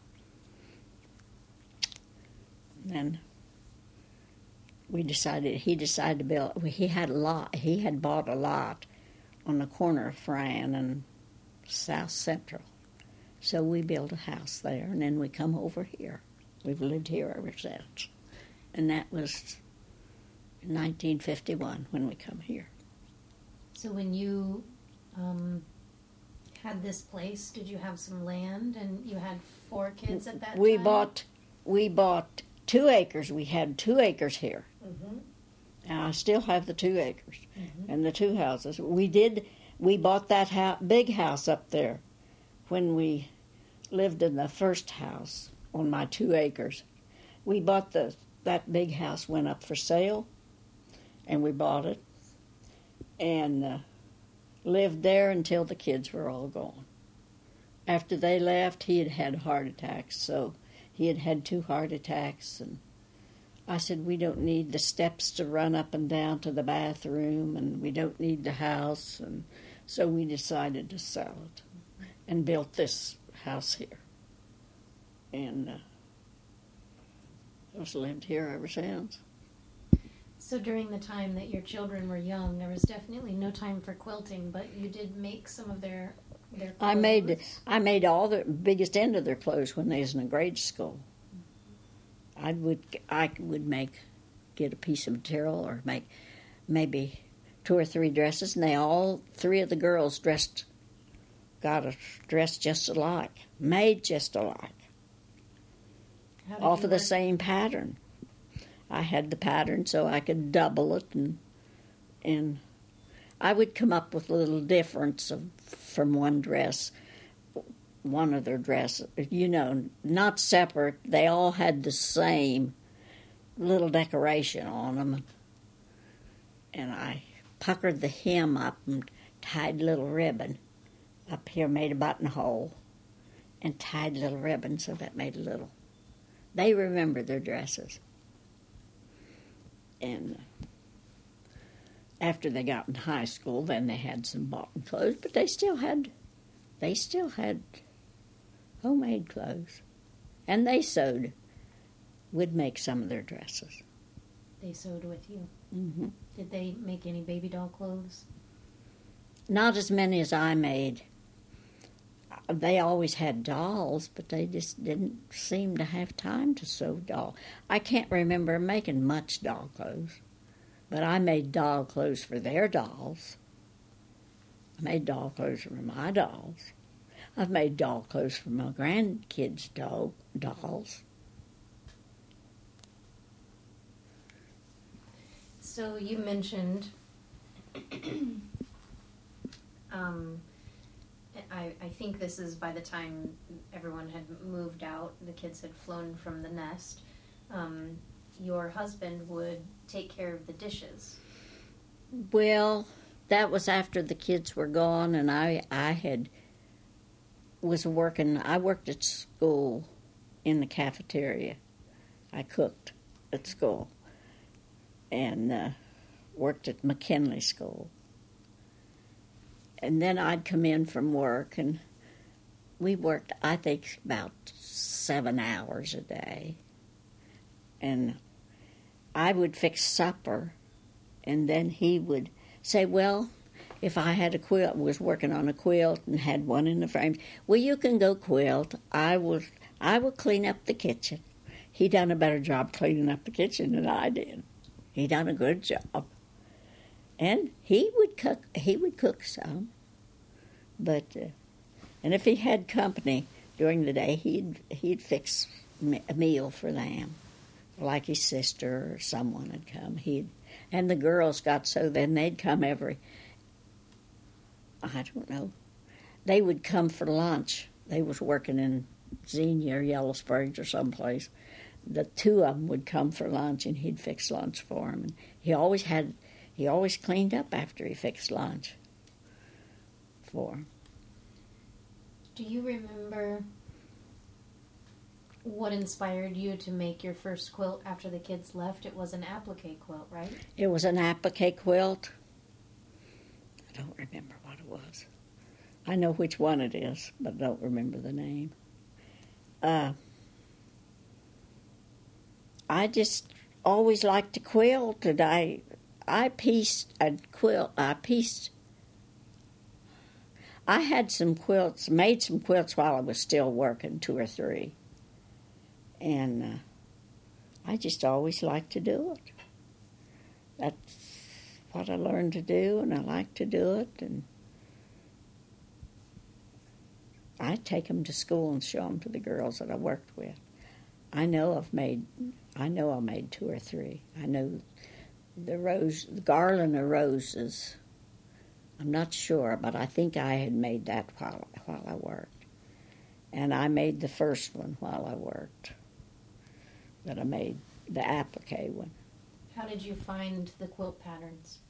Speaker 2: And then we decided, he decided to build, he had a lot, he had bought a lot on the corner of Fran and South Central. So we built a house there, and then we come over here. We've lived here ever since. And that was in nineteen fifty-one when we come here.
Speaker 1: So when you um, had this place, did you have some land, and you had four kids at that
Speaker 2: we
Speaker 1: time?
Speaker 2: Bought, we bought two acres. We had two acres here.
Speaker 1: Mm-hmm.
Speaker 2: And I still have the two acres
Speaker 1: Mm-hmm.
Speaker 2: and the two houses. We did, we bought that house, big house up there when we lived in the first house on my two acres. We bought the, that big house went up for sale, and we bought it and uh, lived there until the kids were all gone. After they left, he had had heart attacks, so he had had two heart attacks, and I said, "We don't need the steps to run up and down to the bathroom, and we don't need the house," and so we decided to sell it and built this house here. And uh, I've lived here ever since.
Speaker 1: So during the time that your children were young, there was definitely no time for quilting, but you did make some of their their clothes.
Speaker 2: I made I made all the biggest end of their clothes when they was in a grade school. I would I would make get a piece of material or make maybe two or three dresses, and they all three of the girls dressed got a dress just alike, made just alike.
Speaker 1: How did
Speaker 2: Off
Speaker 1: you
Speaker 2: of the
Speaker 1: work-
Speaker 2: same pattern. I had the pattern so I could double it, and and I would come up with a little difference of from one dress, one of their dresses, you know, not separate. They all had the same little decoration on them, and I puckered the hem up and tied a little ribbon up here, made a buttonhole, and tied a little ribbon so that made a little. They remember their dresses. And after they got in high school, then they had some bought clothes, but they still had, they still had homemade clothes, and they sewed. Would make some of their dresses.
Speaker 1: They sewed with you.
Speaker 2: Mm-hmm.
Speaker 1: Did they make any baby doll clothes?
Speaker 2: Not as many as I made. They always had dolls, but they just didn't seem to have time to sew doll. I can't remember making much doll clothes, but I made doll clothes for their dolls. I made doll clothes for my dolls. I've made doll clothes for my grandkids' doll, dolls.
Speaker 1: So you mentioned um, I, I think this is by the time everyone had moved out, the kids had flown from the nest. Um, your husband would take care of the dishes.
Speaker 2: Well, that was after the kids were gone, and I, I had was working. I worked at school in the cafeteria. I cooked at school and uh, worked at McKinley School. And then I'd come in from work, and we worked, I think, about seven hours a day. And I would fix supper, and then he would say, well, if I had a quilt, was working on a quilt and had one in the frame, well, you can go quilt. I will, I will clean up the kitchen. He done a better job cleaning up the kitchen than I did. He done a good job. And he would cook. He would cook some, but uh, and if he had company during the day, he'd he'd fix a meal for them, like his sister or someone had come. He'd and the girls got so then they'd come every. I don't know. They would come for lunch. They was working in Xenia or Yellow Springs or someplace. The two of them would come for lunch, and he'd fix lunch for them. And he always had. He always cleaned up after he fixed lunch for him.
Speaker 1: Do you remember what inspired you to make your first quilt after the kids left? It was an applique quilt, right?
Speaker 2: It was an applique quilt. I don't remember what it was. I know which one it is, but I don't remember the name. Uh, I just always liked to quilt, and I... I pieced a quilt. I pieced. I had some quilts, made some quilts while I was still working, two or three. And uh, I just always liked to do it. That's what I learned to do, and I like to do it. And I take them to school and show them to the girls that I worked with. I know I've made. I know I made two or three. I know. The rose, the garland of roses. I'm not sure, but I think I had made that while while I worked, and I made the first one while I worked. That I made the applique one.
Speaker 1: How did you find the quilt patterns?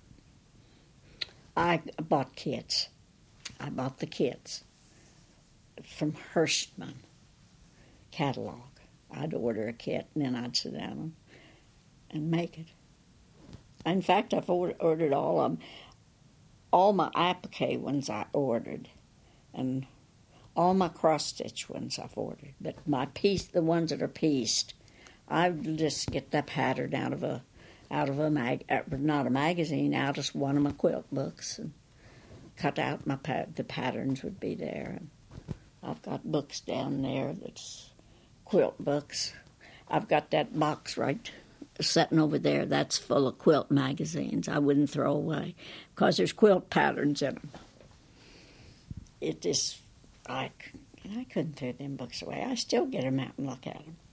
Speaker 2: I bought kits. I bought the kits from Hirschman catalog. I'd order a kit, and then I'd sit down and make it. In fact, I've ordered all of them. All my applique ones I ordered, and all my cross-stitch ones I've ordered. But my piece, the ones that are pieced, I just get the pattern out of a, out of a mag, not a magazine, out of one of my quilt books, and cut out my the patterns would be there. And I've got books down there that's quilt books. I've got that box right sitting over there, that's full of quilt magazines I wouldn't throw away because there's quilt patterns in them. It just, I, I couldn't throw them books away. I still get them out and look at them.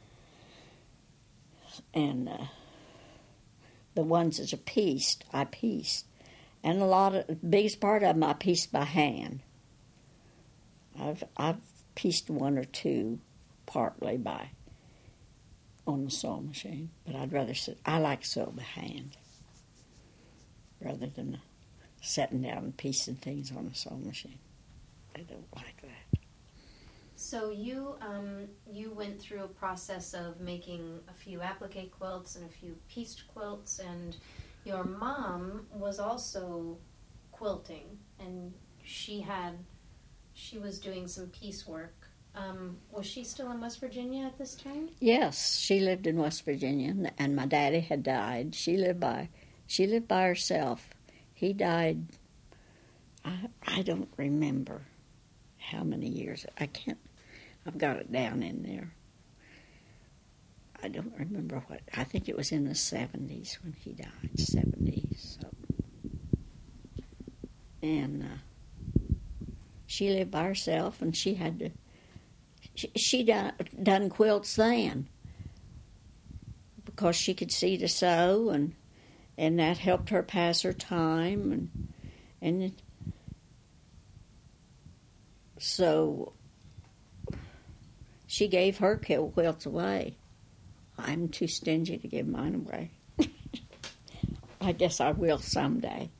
Speaker 2: And uh, the ones that are pieced, I pieced. And a lot of, the biggest part of them I pieced by hand. I've, I've pieced one or two partly by on the sewing machine, but I'd rather sit. I like sew by hand rather than sitting down and piecing things on a sewing machine. I don't like that.
Speaker 1: So you um, you went through a process of making a few applique quilts and a few pieced quilts, and your mom was also quilting, and she had she was doing some piecework. Um, was she still in West Virginia at this time?
Speaker 2: Yes, she lived in West Virginia, and my daddy had died. She lived by, she lived by herself. He died. I I don't remember how many years. I can't. I've got it down in there. I don't remember what. I think it was in the seventies when he died. Seventies. So. And uh, she lived by herself, and she had to. She, she done, done quilts then because she could see to sew, and and that helped her pass her time, and and it, so she gave her quilts away I'm too stingy to give mine away. I guess I will someday.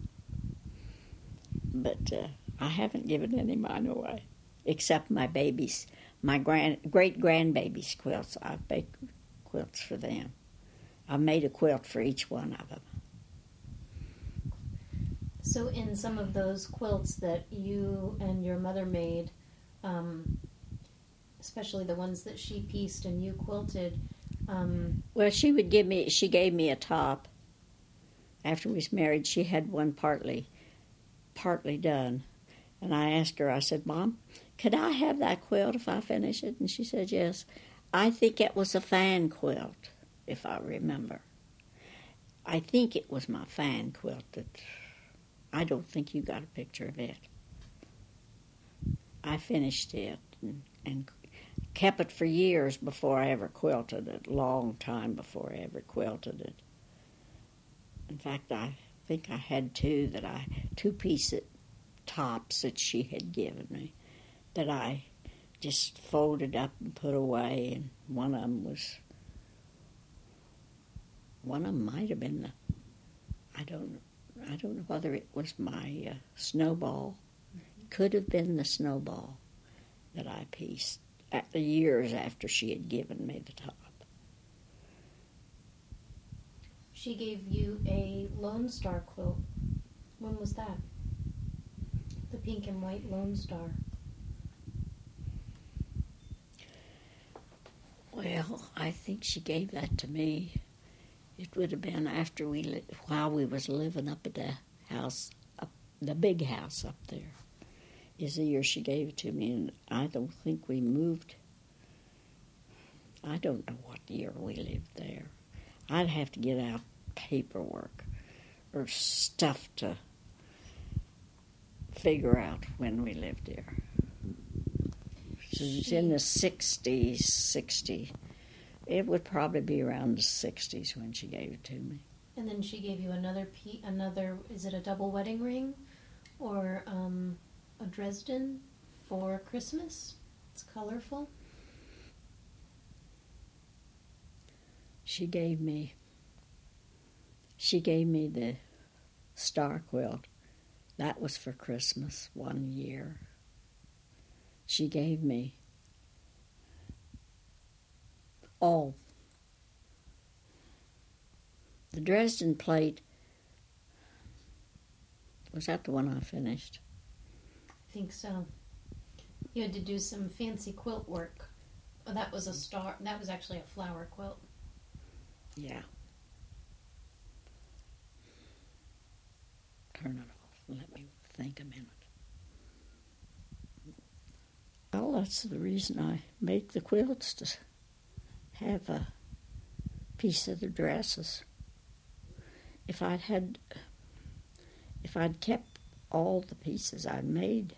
Speaker 2: But uh, I haven't given any of mine away, except my babies, my grand, great-grandbabies' quilts. I've made quilts for them. I've made a quilt for each one of them.
Speaker 1: So in some of those quilts that you and your mother made, um, especially the ones that she pieced and you quilted, um,
Speaker 2: Well, she would give me, she gave me a top. After we was married, she had one partly, partly done. And I asked her, I said, Mom, could I have that quilt if I finish it? And she said, yes. I think it was a fan quilt, if I remember. I think it was my fan quilt. That I don't think you got a picture of it. I finished it and, and kept it for years before I ever quilted it, a long time before I ever quilted it. In fact, I think I had two that I, two piece tops that she had given me that I just folded up and put away, and one of them was, one of them might have been the, I don't, I don't know whether it was my uh, snowball, could have been the snowball that I pieced at the years after she had given me the top.
Speaker 1: she gave you a Lone Star quilt. When was that? The pink and white Lone Star.
Speaker 2: Well, I think she gave that to me. It would have been after we, li- while we was living up at the house, up the big house up there, is the year she gave it to me, and I don't think we moved. I don't know what year we lived there. I'd have to get out paperwork or stuff to figure out when we lived there. So it was in the sixties, sixty. It would probably be around the sixties when she gave it to me.
Speaker 1: And then she gave you another pe- another. Is it a double wedding ring, or um, a Dresden for Christmas? It's colorful.
Speaker 2: She gave me. She gave me the star quilt. That was for Christmas one year. She gave me. Oh, the Dresden plate, was that the one I finished?
Speaker 1: I think so. You had to do some fancy quilt work. Oh, that was a star. That was actually a flower quilt.
Speaker 2: Yeah. Turn it off and let me think a minute. Well, that's the reason I make the quilts, to have a piece of the dresses. If I'd had, if I'd kept all the pieces I made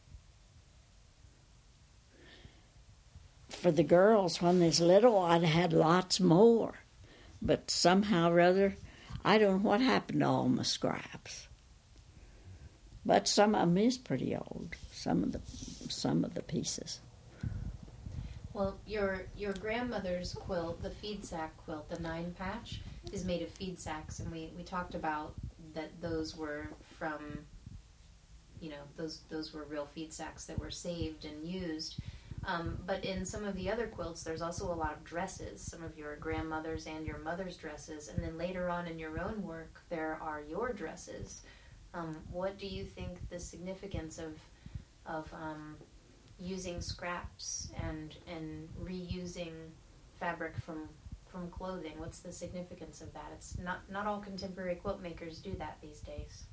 Speaker 2: for the girls when they was little, I'd had lots more. But somehow or other, I don't know what happened to all my scraps. But some of them is pretty old. Some of the some of the pieces.
Speaker 1: Well, your your grandmother's quilt, the feed sack quilt, the nine patch, is made of feed sacks, and we, we talked about that those were from, you know, those those were real feed sacks that were saved and used. Um, but in some of the other quilts, there's also a lot of dresses, some of your grandmother's and your mother's dresses, and then later on in your own work, there are your dresses. Um, what do you think the significance of of um, using scraps and and reusing fabric from from clothing? What's the significance of that? It's not not all contemporary quilt makers do that these days.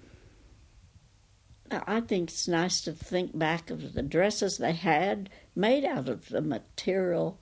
Speaker 2: I think it's nice to think back of the dresses they had made out of the material.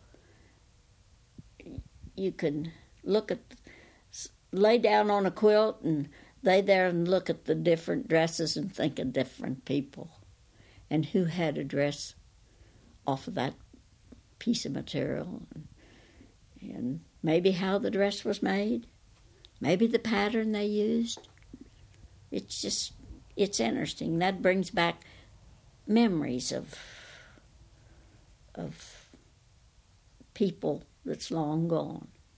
Speaker 2: You can look at, lay down on a quilt and lay there and look at the different dresses and think of different people and who had a dress off of that piece of material, and, and maybe how the dress was made, maybe the pattern they used. It's just, it's interesting. That brings back memories of of people that's long gone.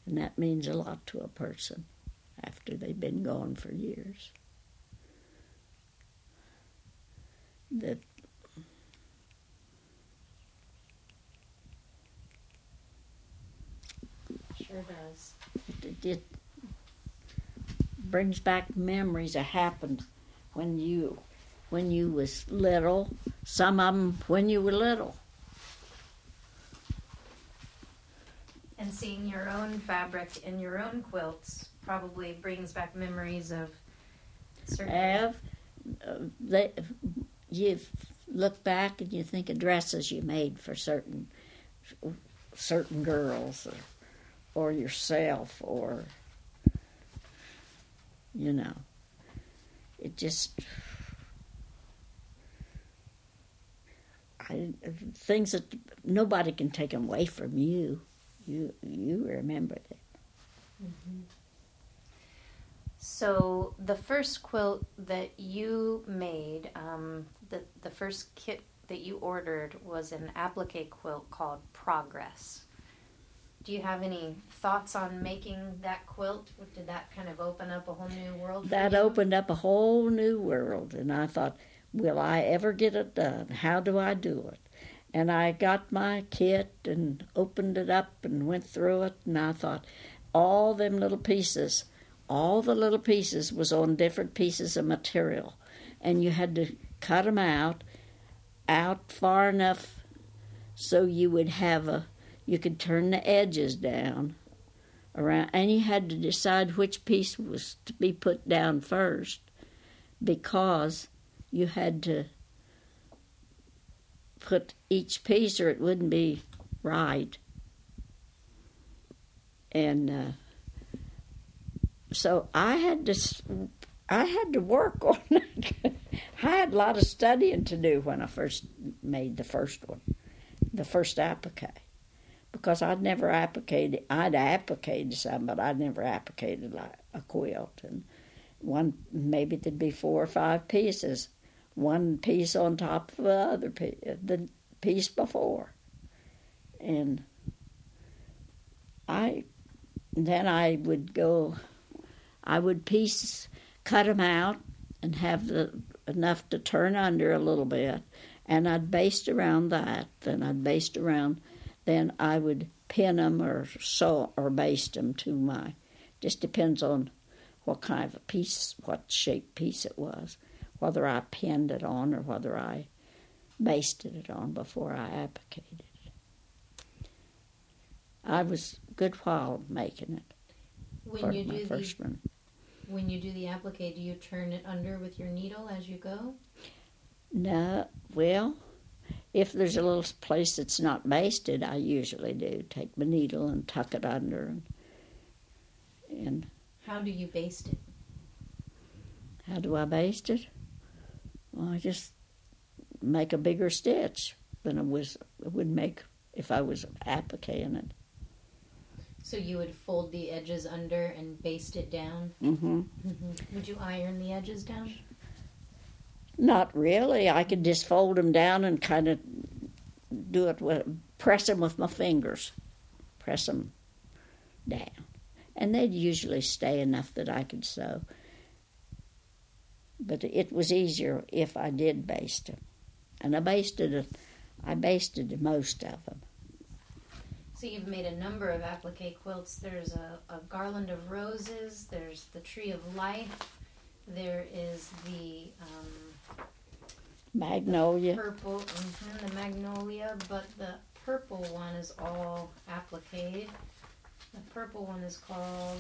Speaker 2: And that means a lot to a person after they've been gone for years. That
Speaker 1: Sure does.
Speaker 2: it, it brings back memories that happened when you when you was little. Some of them when you were little.
Speaker 1: And seeing your own fabric in your own quilts probably brings back memories of certain.
Speaker 2: Have uh, they? You look back and you think of dresses you made for certain certain girls, or, or yourself, or you know, it just I, things that nobody can take them away from you. You you remember them.
Speaker 1: Mm-hmm. So the first quilt that you made, um, the the first kit that you ordered was an applique quilt called Progress. Do you have any thoughts on making that quilt? Did that kind of open up a whole new world for
Speaker 2: That
Speaker 1: you?
Speaker 2: opened up a whole new world, and I thought, will I ever get it done? How do I do it? And I got my kit and opened it up and went through it, and I thought, all them little pieces, all the little pieces was on different pieces of material, and you had to cut them out, out far enough so you would have a, you could turn the edges down around, and you had to decide which piece was to be put down first, because you had to put each piece or it wouldn't be right. And uh, so I had to, I had to work on it. I had a lot of studying to do when I first made the first one, the first applique, because I'd never appliqued. I'd appliqued some, but I'd never appliqued like a quilt. And one, maybe there'd be four or five pieces, one piece on top of the other piece, the piece before, and I. Then I would go. I would piece, cut them out, and have the enough to turn under a little bit, and I'd baste around that. Then I'd baste around. Then I would pin them or sew or baste them to my. Just depends on what kind of a piece, what shape piece it was, whether I pinned it on or whether I basted it on before I appliqued it. I was a good while making it.
Speaker 1: When
Speaker 2: for
Speaker 1: you
Speaker 2: my
Speaker 1: do
Speaker 2: first
Speaker 1: the
Speaker 2: one.
Speaker 1: when you do the applique, do you turn it under with your needle as you go?
Speaker 2: No, well, if there's a little place that's not basted, I usually do take my needle and tuck it under, and, and
Speaker 1: How do you baste it?
Speaker 2: how do I baste it? Well, I just make a bigger stitch than it was it would make if I was appliquing it.
Speaker 1: So you would fold the edges under and baste it down?
Speaker 2: Mm-hmm.
Speaker 1: Mm-hmm. Would you iron the edges down?
Speaker 2: Not really. I could just fold them down and kind of do it with, press them with my fingers, press them down. And they'd usually stay enough that I could sew. But it was easier if I did baste them. And I basted it, I basted most of them.
Speaker 1: So you've made a number of applique quilts. There's a, a garland of roses. There's the tree of life. There is the um,
Speaker 2: Magnolia.
Speaker 1: purple, mm-hmm, the magnolia, but the purple one is all appliqued. The purple one is called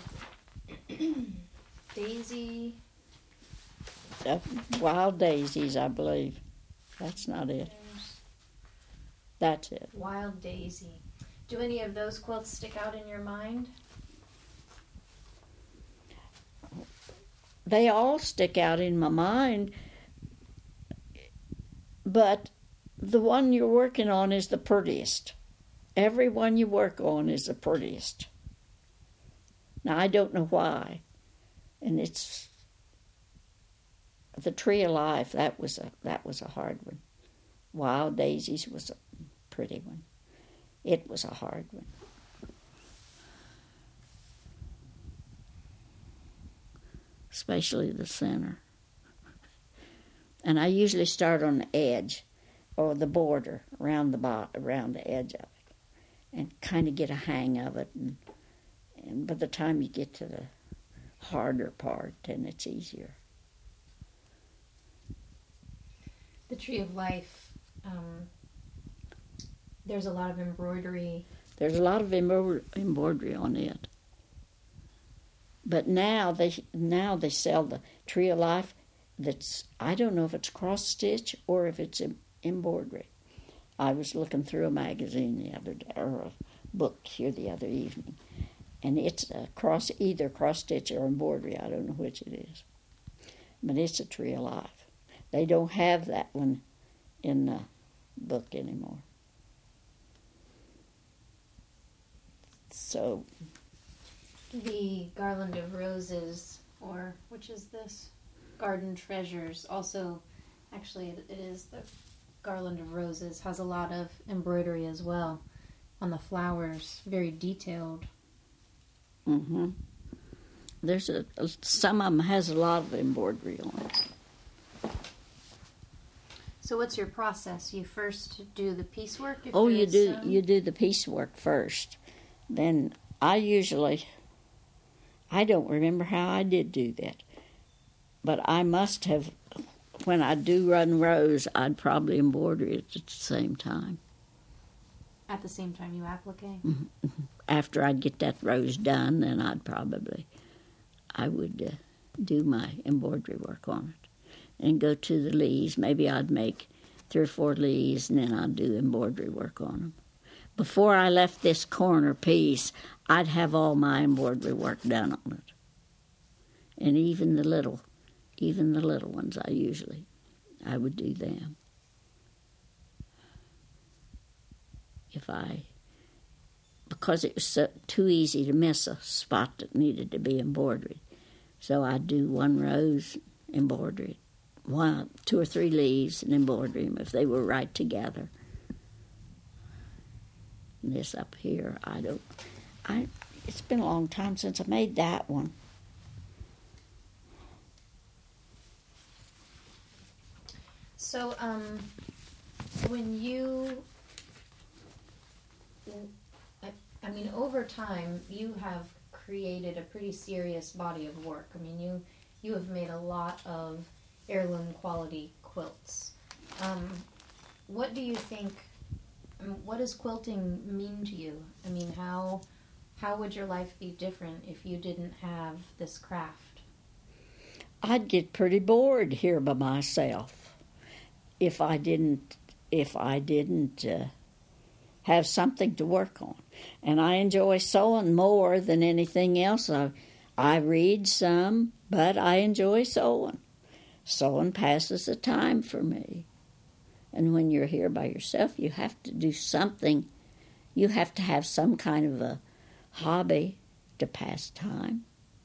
Speaker 1: Daisy.
Speaker 2: Uh, wild daisies, I believe. That's not it.
Speaker 1: There's
Speaker 2: That's it.
Speaker 1: Wild Daisy. Do any of those quilts stick out in your mind?
Speaker 2: They all stick out in my mind, but the one you're working on is the prettiest. Every one you work on is the prettiest. Now, I don't know why, and it's the Tree of Life. That was a that was a hard one. Wild Daisies was a pretty one. It was a hard one. especially the center. And I usually start on the edge or the border around the bot, around the edge of it, and kind of get a hang of it. And, and by the time you get to the harder part, then it's easier.
Speaker 1: The Tree of Life, um, there's a lot of embroidery.
Speaker 2: There's a lot of embroidery on it. But now they now they sell the Tree of Life that's, I don't know if it's cross stitch or if it's embroidery. I was looking through a magazine the other day, or a book here the other evening, and it's a cross, either cross stitch or embroidery. I don't know which it is, but it's a Tree of Life. They don't have that one in the book anymore. So
Speaker 1: the Garland of Roses, or which is this? Garden Treasures, also, actually it is the Garland of Roses, has a lot of embroidery as well on the flowers, very detailed.
Speaker 2: Mm-hmm. There's a, some of them has a lot of embroidery on it.
Speaker 1: So what's your process? You first do the piecework? If
Speaker 2: Oh,
Speaker 1: there
Speaker 2: you
Speaker 1: is
Speaker 2: do
Speaker 1: some?
Speaker 2: you do the piecework first. Then I usually, I don't remember how I did do that, but I must have, when I do run rows, I'd probably embroider it at the same time.
Speaker 1: At the same time you applique?
Speaker 2: Mm-hmm. After I'd get that rose done, then I'd probably, I would uh, do my embroidery work on it and go to the leaves. Maybe I'd make three or four leaves, and then I'd do embroidery work on them. Before I left this corner piece, I'd have all my embroidery work done on it. And even the little, even the little ones, I usually, I would do them. If I, because it was so, too easy to miss a spot that needed to be embroidered. So I'd do one rose, embroidery, one, two or three leaves, and embroider them if they were right together. And this up here, I don't, I, it's been a long time since I made that one.
Speaker 1: So, um, when you, I, I mean, over time, you have created a pretty serious body of work. I mean, you, you have made a lot of heirloom quality quilts. Um, what do you think, um, what does quilting mean to you? I mean, how, how would your life be different if you didn't have this craft?
Speaker 2: I'd get pretty bored here by myself. If I didn't, if I didn't uh, have something to work on, and I enjoy sewing more than anything else. I, I read some, but I enjoy sewing. Sewing passes the time for me. And when you're here by yourself, you have to do something. You have to have some kind of a hobby to pass time.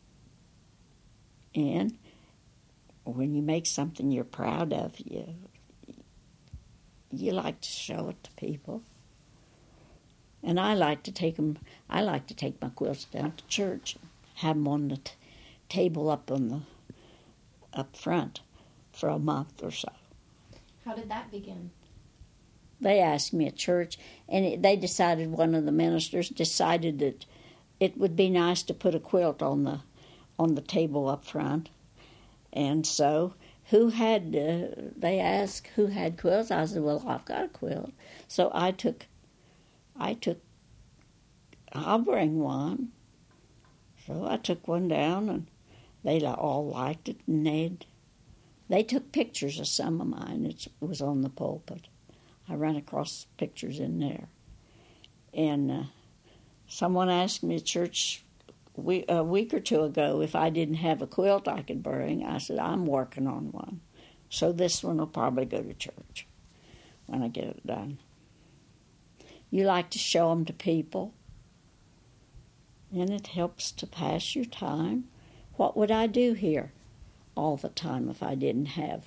Speaker 2: And when you make something you're proud of, you. You like to show it to people. And I like to take them, I like to take my quilts down to church, have them on the t- table up on the, up front for a month or so.
Speaker 1: How did that begin?
Speaker 2: They asked me at church, and it, they decided, one of the ministers decided that it would be nice to put a quilt on the, on the table up front. And so who had, uh, they asked who had quilts. I said, well, I've got a quilt. So I took, I took, I'll bring one. So I took one down, and they all liked it, and they they took pictures of some of mine. It was on the pulpit. I ran across pictures in there. And uh, someone asked me at church We, a week or two ago, if I didn't have a quilt I could bring. I said, I'm working on one. So this one will probably go to church when I get it done. You like to show them to people, and it helps to pass your time. What would I do here all the time if I didn't have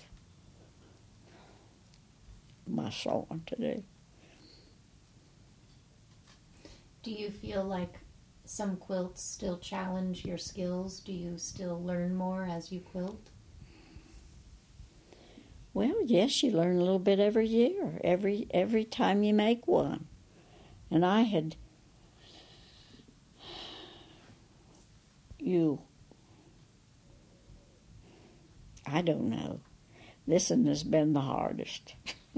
Speaker 2: my sewing to do?
Speaker 1: Do you feel like some quilts still challenge your skills? Do you still learn more as you quilt?
Speaker 2: Well, yes, you learn a little bit every year, every every time you make one. And I had, you, I don't know. This one has been the hardest.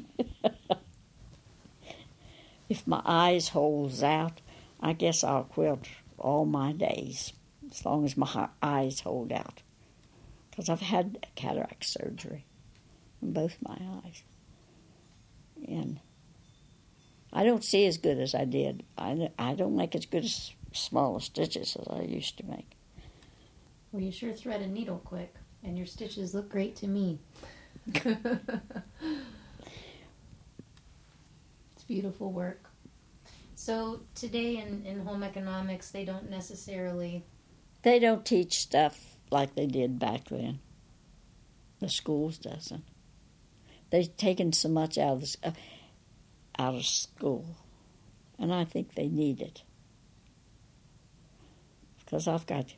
Speaker 2: If my eyes holds out, I guess I'll quilt all my days, as long as my eyes hold out. Because I've had cataract surgery in both my eyes. And I don't see as good as I did. I, I don't make as good as smaller stitches as I used to make.
Speaker 1: Well, you sure thread a needle quick, and your stitches look great to me. It's beautiful work. So today in, in home economics, they don't necessarily...
Speaker 2: They don't teach stuff like they did back then. The schools doesn't. They've taken so much out of the, uh, out of school, and I think they need it. Because I've got,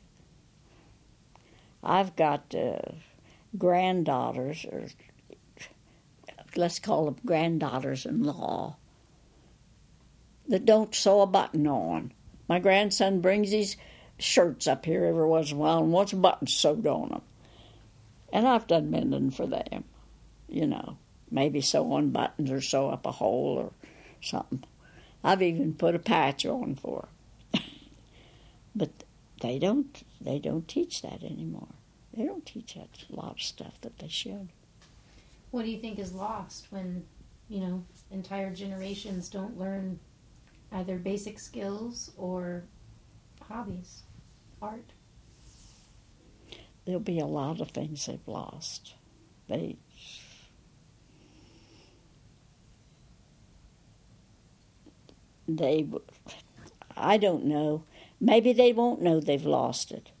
Speaker 2: I've got uh, granddaughters, or let's call them granddaughters-in-law, that don't sew a button on. My grandson brings these shirts up here every once in a while and wants a button sewed on them. And I've done mending for them, you know. Maybe sew on buttons or sew up a hole or something. I've even put a patch on for them. But they don't, they don't teach that anymore. They don't teach that a lot of stuff that they should.
Speaker 1: What do you think is lost when, you know, entire generations don't learn either basic skills or hobbies, art?
Speaker 2: There'll be a lot of things they've lost. They, they, I don't know. Maybe they won't know they've lost it.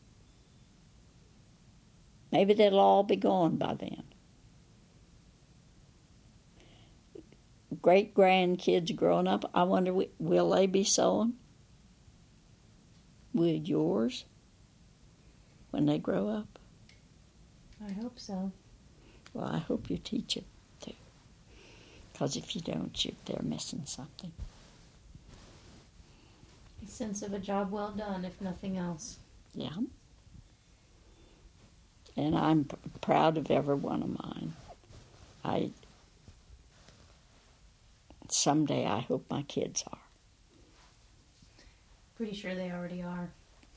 Speaker 2: Maybe they'll all be gone by then. Great grandkids growing up, I wonder, will they be sewing? Will yours when they grow up?
Speaker 1: I hope so.
Speaker 2: Well, I hope you teach it too. Because if you don't, you, they're missing something.
Speaker 1: A sense of a job well done, if nothing else.
Speaker 2: Yeah. And I'm p- proud of every one of mine. I someday I hope my kids are.
Speaker 1: Pretty sure they already are.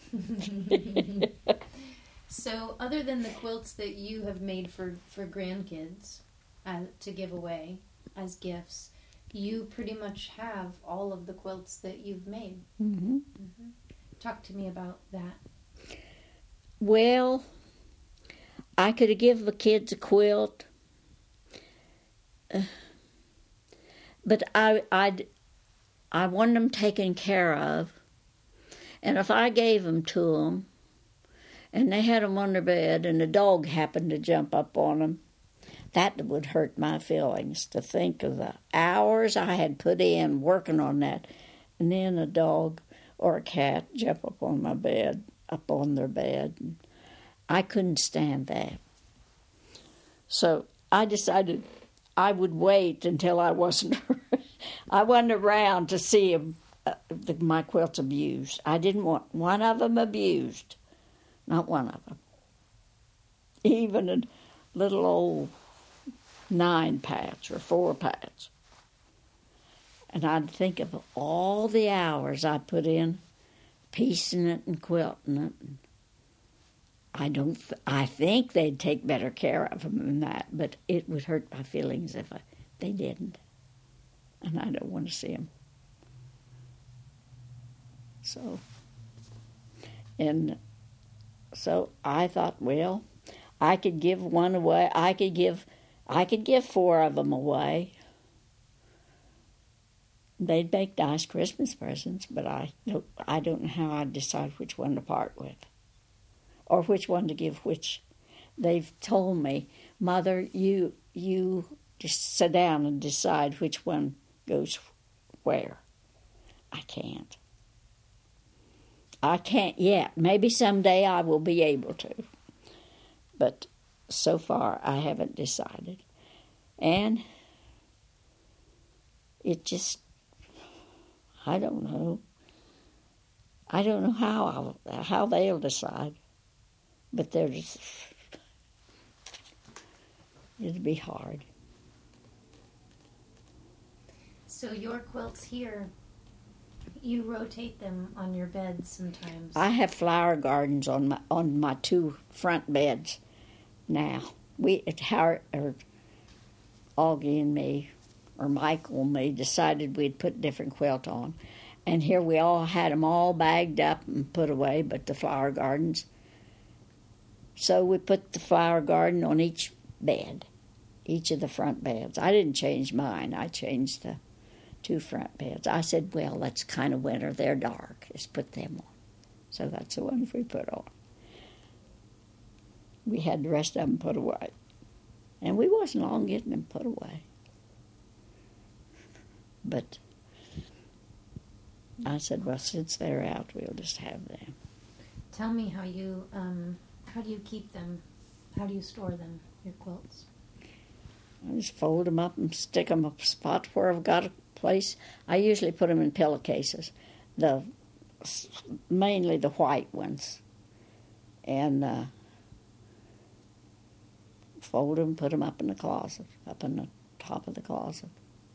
Speaker 1: So, other than the quilts that you have made for, for grandkids uh, to give away as gifts, you pretty much have all of the quilts that you've made.
Speaker 2: Mm-hmm.
Speaker 1: Mm-hmm. Talk to me about that.
Speaker 2: Well, I could have given the kids a quilt, uh, but I I'd, I wanted them taken care of, and if I gave them to them, and they had them on their bed, and a dog happened to jump up on them, that would hurt my feelings to think of the hours I had put in working on that, and then a dog or a cat jump up on my bed, up on their bed. And I couldn't stand that. So I decided I would wait until I wasn't I wasn't around to see them, uh, the, my quilts abused. I didn't want one of them abused. Not one of them. Even a little old nine patch or four patch. And I'd think of all the hours I put in piecing it and quilting it. I don't. Th- I think they'd take better care of them than that, but it would hurt my feelings if I, they didn't. And I don't want to see them. So, and so I thought, well, I could give one away. I could give, I could give four of them away. They'd make nice Christmas presents, but I don't. I don't know how I'd decide which one to part with, or which one to give which. They've told me, Mother, you you just sit down and decide which one goes where. I can't. I can't yet. Maybe someday I will be able to. But so far I haven't decided. And it just, I don't know. I don't know how I'll, how they'll decide. But they're just, it'll be hard.
Speaker 1: So your quilts here, you rotate them on your bed sometimes.
Speaker 2: I have flower gardens on my on my two front beds now. We, Howard, or Augie and me, or Michael and me, decided we'd put different quilt on. And here we all had them all bagged up and put away, but the flower gardens. So we put the flower garden on each bed, each of the front beds. I didn't change mine. I changed the two front beds. I said, well, that's kind of winter. They're dark. Let's put them on. So that's the ones we put on. We had the rest of them put away. And we wasn't long getting them put away. But I said, well, since they're out, we'll just have them.
Speaker 1: Tell me how you, um, how do you keep them? How do you store them, your quilts?
Speaker 2: I just fold them up and stick them up a spot where I've got a place. I usually put them in pillowcases, the mainly the white ones, and uh, fold them, put them up in the closet, up in the top of the closet.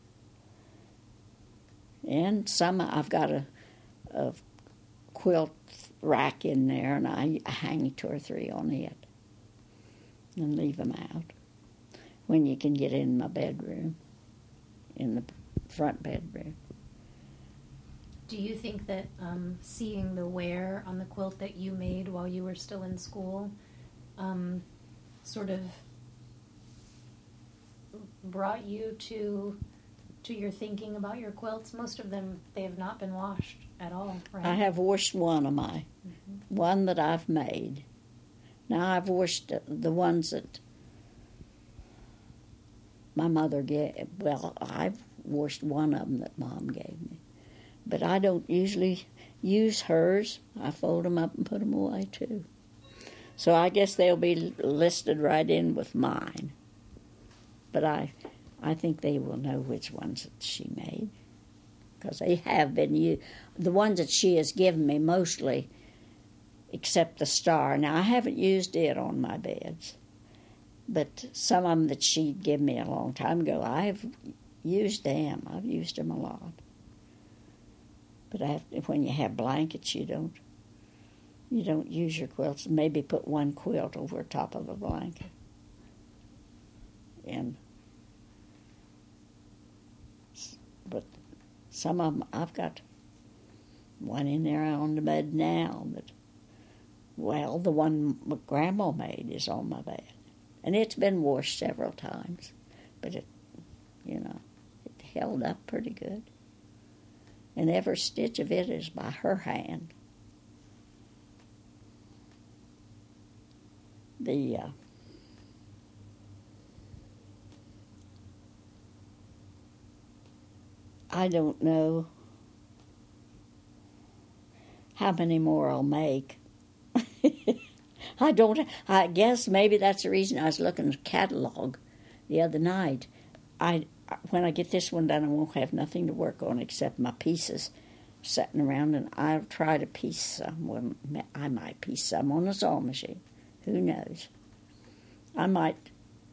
Speaker 2: And some I've got a, a quilt rack in there, and I hang two or three on it, and leave them out when you can get in my bedroom, in the front bedroom.
Speaker 1: Do you think that um, seeing the wear on the quilt that you made while you were still in school um, sort of brought you to to your thinking about your quilts? Most of them, they have not been washed at all, right?
Speaker 2: I have washed one of my, mm-hmm. one that I've made. Now I've washed the ones that my mother gave. Well, I've washed one of them that Mom gave me. But I don't usually use hers. I fold them up and put them away, too. So I guess they'll be listed right in with mine. But I I think they will know which ones that she made. Because they have been used. The ones that she has given me mostly, except the star. Now, I haven't used it on my beds. But some of them that she'd given me a long time ago, I've used them. I've used them a lot. But I have, when you have blankets, you don't you don't use your quilts. Maybe put one quilt over top of a blanket. And but some of them, I've got one in there on the bed now. But well, the one that Grandma made is on my bed, and it's been washed several times. But it, you know, it held up pretty good. And every stitch of it is by her hand. The uh, I don't know how many more I'll make. I don't. I guess maybe that's the reason I was looking at the catalog the other night. I. When I get this one done, I won't have nothing to work on except my pieces sitting around, and I'll try to piece some. Well, I might piece some on the sewing machine. Who knows? I might.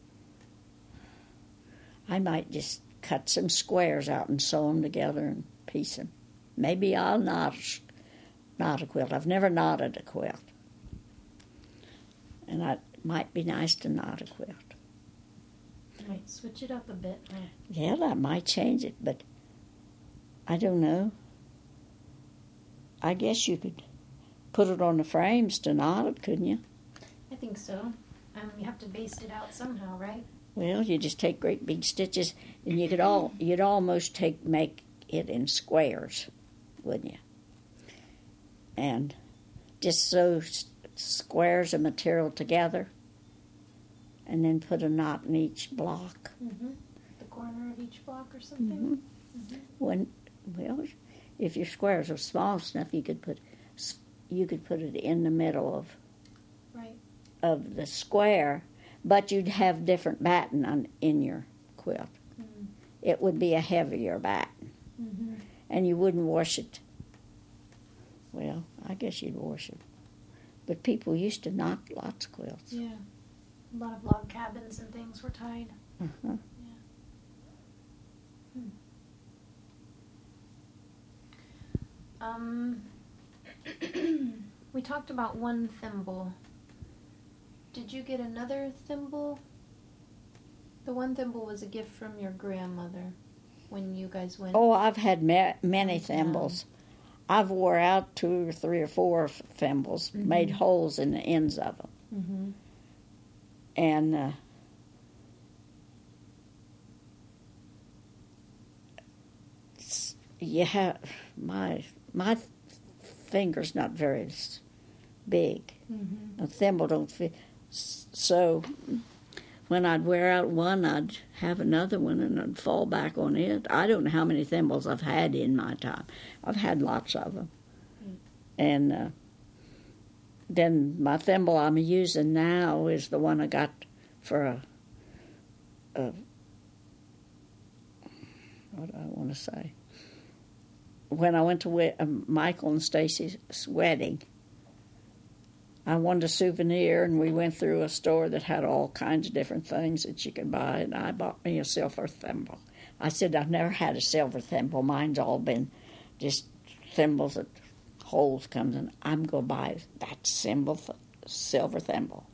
Speaker 2: I might just cut some squares out and sew them together and piece them. Maybe I'll knot, knot a quilt. I've never knotted a quilt, and I, it might be nice to knot a quilt.
Speaker 1: Might switch it up a bit. Huh?
Speaker 2: Yeah, that might change it, but I don't know. I guess you could put it on the frames to knot it, couldn't you?
Speaker 1: I think so. Um, you have to baste it out somehow, right?
Speaker 2: Well, you just take great big stitches, and you could all you'd almost take make it in squares, wouldn't you? And just sew squares of material together, and then put a knot in each block.
Speaker 1: Mm-hmm. The corner of each block or something?
Speaker 2: Mm-hmm. Mm-hmm. When, well, if your squares are small enough, you could put you could put it in the middle of
Speaker 1: Right.
Speaker 2: of the square, but you'd have different batten on, in your quilt.
Speaker 1: Mm.
Speaker 2: It would be a heavier batten,
Speaker 1: Mm-hmm.
Speaker 2: and you wouldn't wash it. Well, I guess you'd wash it. But people used to knock lots of quilts.
Speaker 1: Yeah. A lot of log cabins and things were tied.
Speaker 2: Uh-huh.
Speaker 1: Um, we talked about one thimble. Did you get another thimble? The one thimble was a gift from your grandmother when you guys went.
Speaker 2: Oh, I've had ma- many thimbles. I've wore out two or three or four f- thimbles,
Speaker 1: Mhm.
Speaker 2: made holes in the ends of them.
Speaker 1: Mm-hmm.
Speaker 2: And uh, s- yeah, my my finger's not very s- big.
Speaker 1: Mm-hmm.
Speaker 2: A thimble don't fit. S- So when I'd wear out one, I'd have another one, and I'd fall back on it. I don't know how many thimbles I've had in my time. I've had lots of them,
Speaker 1: Mm.
Speaker 2: and uh, then my thimble I'm using now is the one I got for a, a what do I want to say? When I went to we- uh, Michael and Stacy's wedding, I wanted a souvenir, and we went through a store that had all kinds of different things that you could buy, and I bought me a silver thimble. I said, I've never had a silver thimble. Mine's all been just thimbles that holes comes in. I'm going to buy that symbol, silver thimble.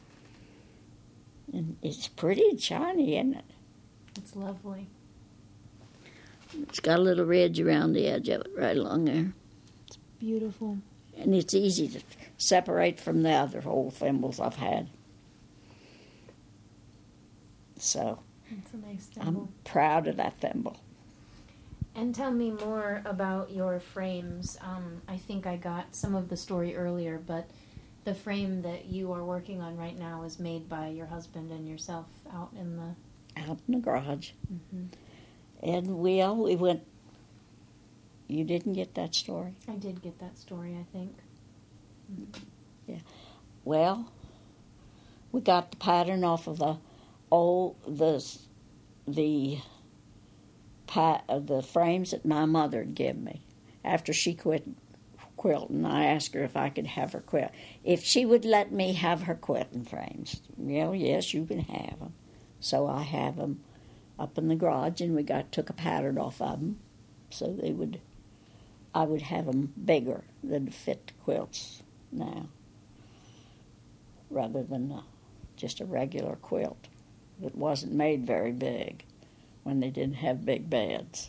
Speaker 2: And it's pretty and shiny, isn't it?
Speaker 1: It's lovely.
Speaker 2: It's got a little ridge around the edge of it right along there.
Speaker 1: Beautiful.
Speaker 2: And it's easy to separate from the other old thimbles I've had. So
Speaker 1: It's a nice thimble.
Speaker 2: I'm proud of that thimble.
Speaker 1: And tell me more about your frames. Um, I think I got some of the story earlier, but the frame that you are working on right now is made by your husband and yourself out in the.
Speaker 2: Out in the garage.
Speaker 1: Mm-hmm.
Speaker 2: And we all, we went, you didn't get that story?
Speaker 1: I did get that story, I think.
Speaker 2: Well, we got the pattern off of the old, the, the, pa- uh, the frames that my mother had given me. After she quit quilting, I asked her if I could have her quilt. If she would let me have her quilting frames. Well, yes, you can have them. So I have them up in the garage, and we got took a pattern off of them, so they would, I would have them bigger than fit the quilts now, rather than uh, just a regular quilt that wasn't made very big when they didn't have big beds.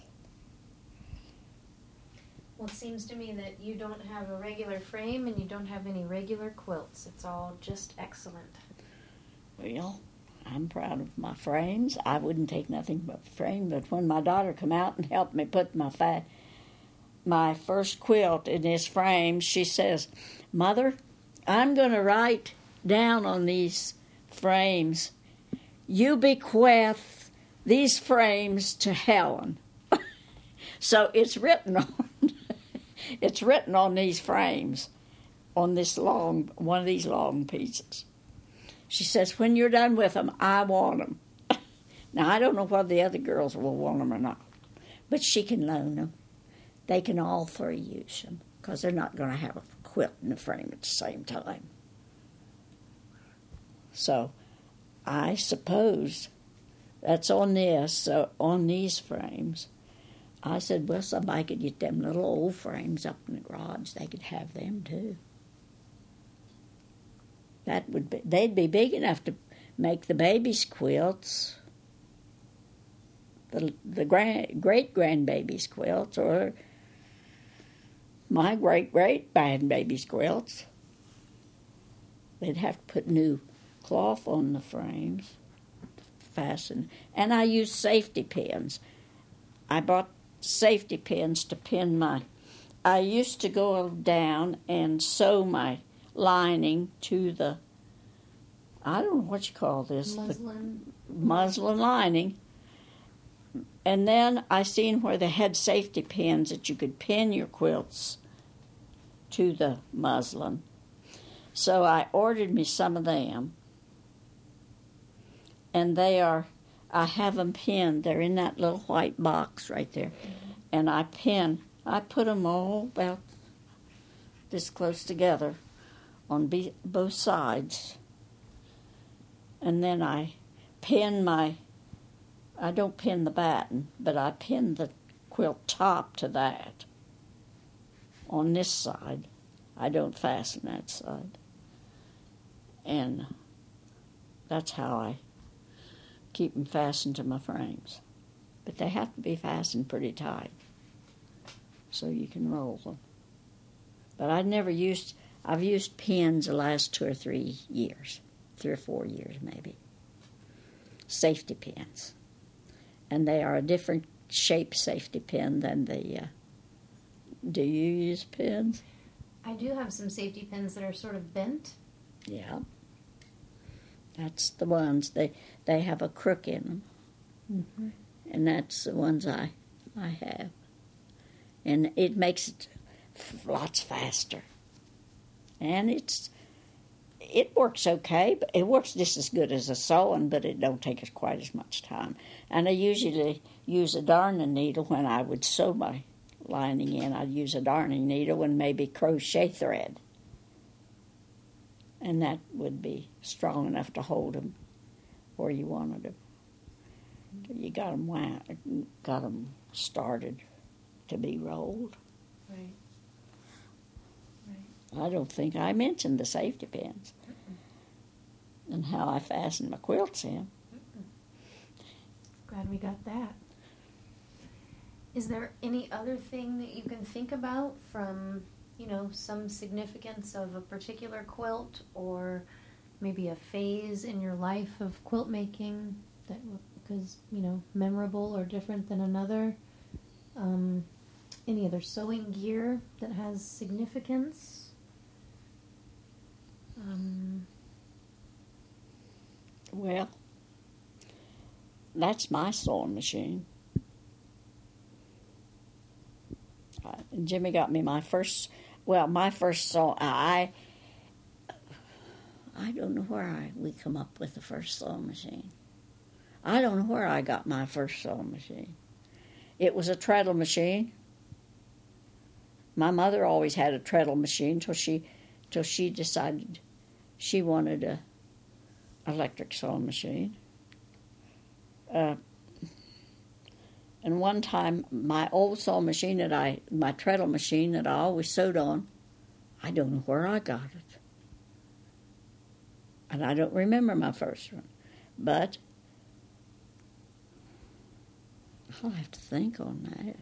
Speaker 1: Well, it seems to me that you don't have a regular frame and you don't have any regular quilts. It's all just excellent.
Speaker 2: Well, I'm proud of my frames. I wouldn't take nothing but frame, but when my daughter come out and helped me put my fa- my first quilt in this frame, she says, Mother, I'm going to write down on these frames, you bequeath these frames to Helen. So it's written on, it's written on these frames, on this long, one of these long pieces. She says, when you're done with them, I want them. Now, I don't know whether the other girls will want them or not, but she can loan them. They can all three use them, because they're not going to have a quilt and a frame at the same time. So, I suppose that's on this, so on these frames. I said, well, somebody could get them little old frames up in the garage. They could have them, too. That would be, they'd be big enough to make the babies' quilts, the the grand, great grandbabies' quilts, or my great great grandbabies' quilts. They'd have to put new cloth on the frames, fasten, and I used safety pins. I bought safety pins to pin my. I used to go down and sew my lining to the, I don't know what you call this,
Speaker 1: Muslin.
Speaker 2: the muslin lining. And then I seen where they had safety pins that you could pin your quilts to the muslin. So I ordered me some of them, and they are, I have them pinned. They're in that little white box right there. Mm-hmm. And I pin, I put them all about this close together on be, both sides. And then I pin my, I don't pin the batten, but I pin the quilt top to that on this side. I don't fasten that side. And that's how I keep them fastened to my frames. But they have to be fastened pretty tight so you can roll them. But I've never used, I've used pins the last two or three years, three or four years maybe. Safety pins. And they are a different shape safety pin than the, uh, do you use pins?
Speaker 1: I do have some safety pins that are sort of bent.
Speaker 2: Yeah. That's the ones, they, they have a crook in them. Mm-hmm. And that's the ones I, I have. And it makes it lots faster. And it's, it works okay, but it works just as good as a sewing, but it don't take us quite as much time. And I usually use a darning needle when I would sew my lining in. I'd use a darning needle and maybe crochet thread. And that would be strong enough to hold them where you wanted them. You got them wound, got them started to be rolled.
Speaker 1: Right. Right.
Speaker 2: I don't think I mentioned the safety pins Mm-mm. and how I fasten my quilts in.
Speaker 1: Mm-mm. Glad we got that. Is there any other thing that you can think about from, you know, some significance of a particular quilt or maybe a phase in your life of quilt making that was, you know, memorable or different than another? Um, any other sewing gear that has significance? Um,
Speaker 2: well, that's my sewing machine. Uh, Jimmy got me my first, well, my first sew. I, I don't know where I we come up with the first sewing machine. I don't know where I got my first sewing machine. It was a treadle machine. My mother always had a treadle machine till she, till she decided she wanted a electric sewing machine. Uh, and one time, my old sewing machine that I, my treadle machine that I always sewed on, I don't know where I got it. And I don't remember my first one. But I'll have to think on that.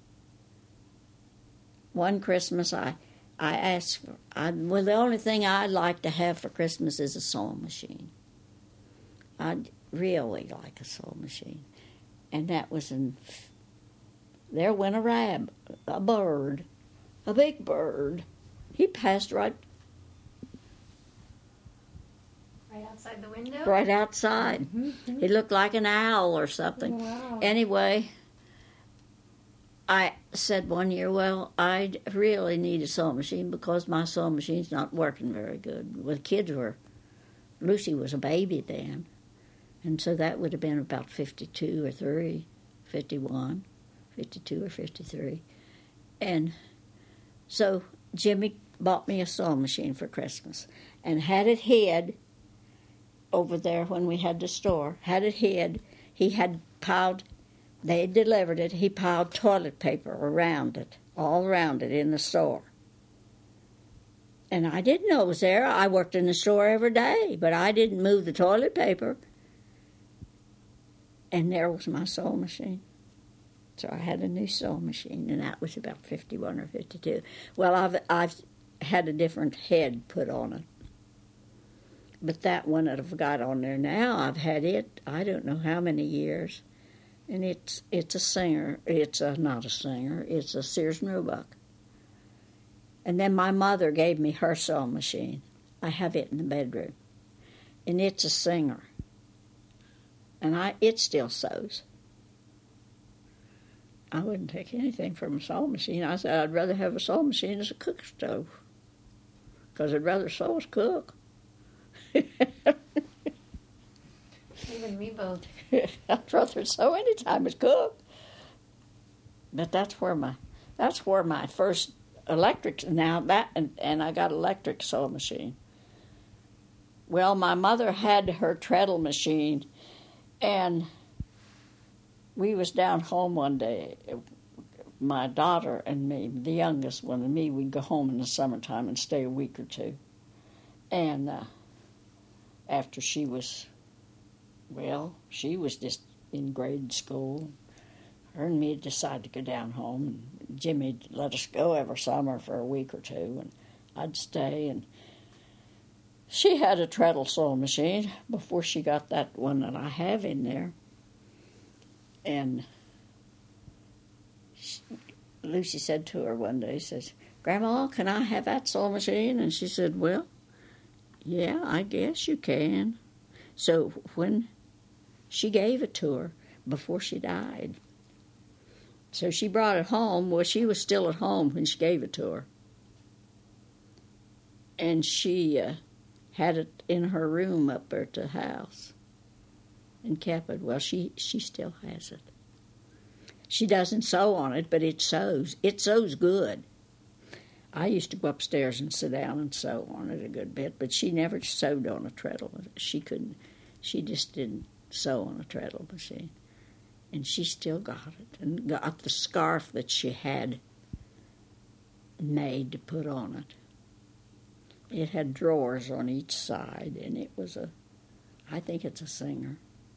Speaker 2: One Christmas, I, I asked for, I, well, the only thing I'd like to have for Christmas is a sewing machine. I'd really like a sewing machine. And that was in, there went a rab, a bird, a big bird. He passed right,
Speaker 1: right outside the window?
Speaker 2: right outside.
Speaker 1: Mm-hmm.
Speaker 2: He looked like an owl or something.
Speaker 1: Wow.
Speaker 2: Anyway, I said one year, well, I really need a sewing machine because my sewing machine's not working very good. Well, the kids were, Lucy was a baby then. And so that would have been about fifty-two or three, fifty-one, fifty-two or fifty-three. And so Jimmy bought me a sewing machine for Christmas and had it hid over there when we had the store, had it hid. He had piled, they had delivered it, he piled toilet paper around it, all around it in the store. And I didn't know it was there. I worked in the store every day, but I didn't move the toilet paper. And there was my sewing machine. So I had a new sewing machine, and that was about fifty-one or fifty-two. Well, I've I've had a different head put on it. But that one that I've got on there now, I've had it, I don't know how many years. And it's it's a Singer. It's a, not a Singer. It's a Sears and Roebuck. And then my mother gave me her sewing machine. I have it in the bedroom. And it's a Singer. And I, it still sews. I wouldn't take anything from a sewing machine. I said I'd rather have a sewing machine as a cook stove, because I'd rather sew as cook.
Speaker 1: You and me both.
Speaker 2: I'd rather sew any time as cook. But that's where my that's where my first electric now that and, and I got electric sewing machine. Well, my mother had her treadle machine, and we was down home one day. My daughter and me, the youngest one and me, we'd go home in the summertime and stay a week or two. And uh, after she was, well, she was just in grade school. Her and me decided to go down home, and Jimmy'd let us go every summer for a week or two, and I'd stay. And she had a treadle sewing machine before she got that one that I have in there. And she, Lucy said to her one day, says, "Grandma, can I have that sewing machine?" And she said, "Well, yeah, I guess you can." So when she gave it to her before she died, so she brought it home. Well, she was still at home when she gave it to her. And she uh, had it in her room up there at the house and kept it. Well, she, she still has it. She doesn't sew on it, but it sews. It sews good. I used to go upstairs and sit down and sew on it a good bit, but she never sewed on a treadle. She couldn't. She just didn't sew on a treadle machine. And she still got it, and got the scarf that she had made to put on it. It had drawers on each side, and it was a, I think it's a Singer.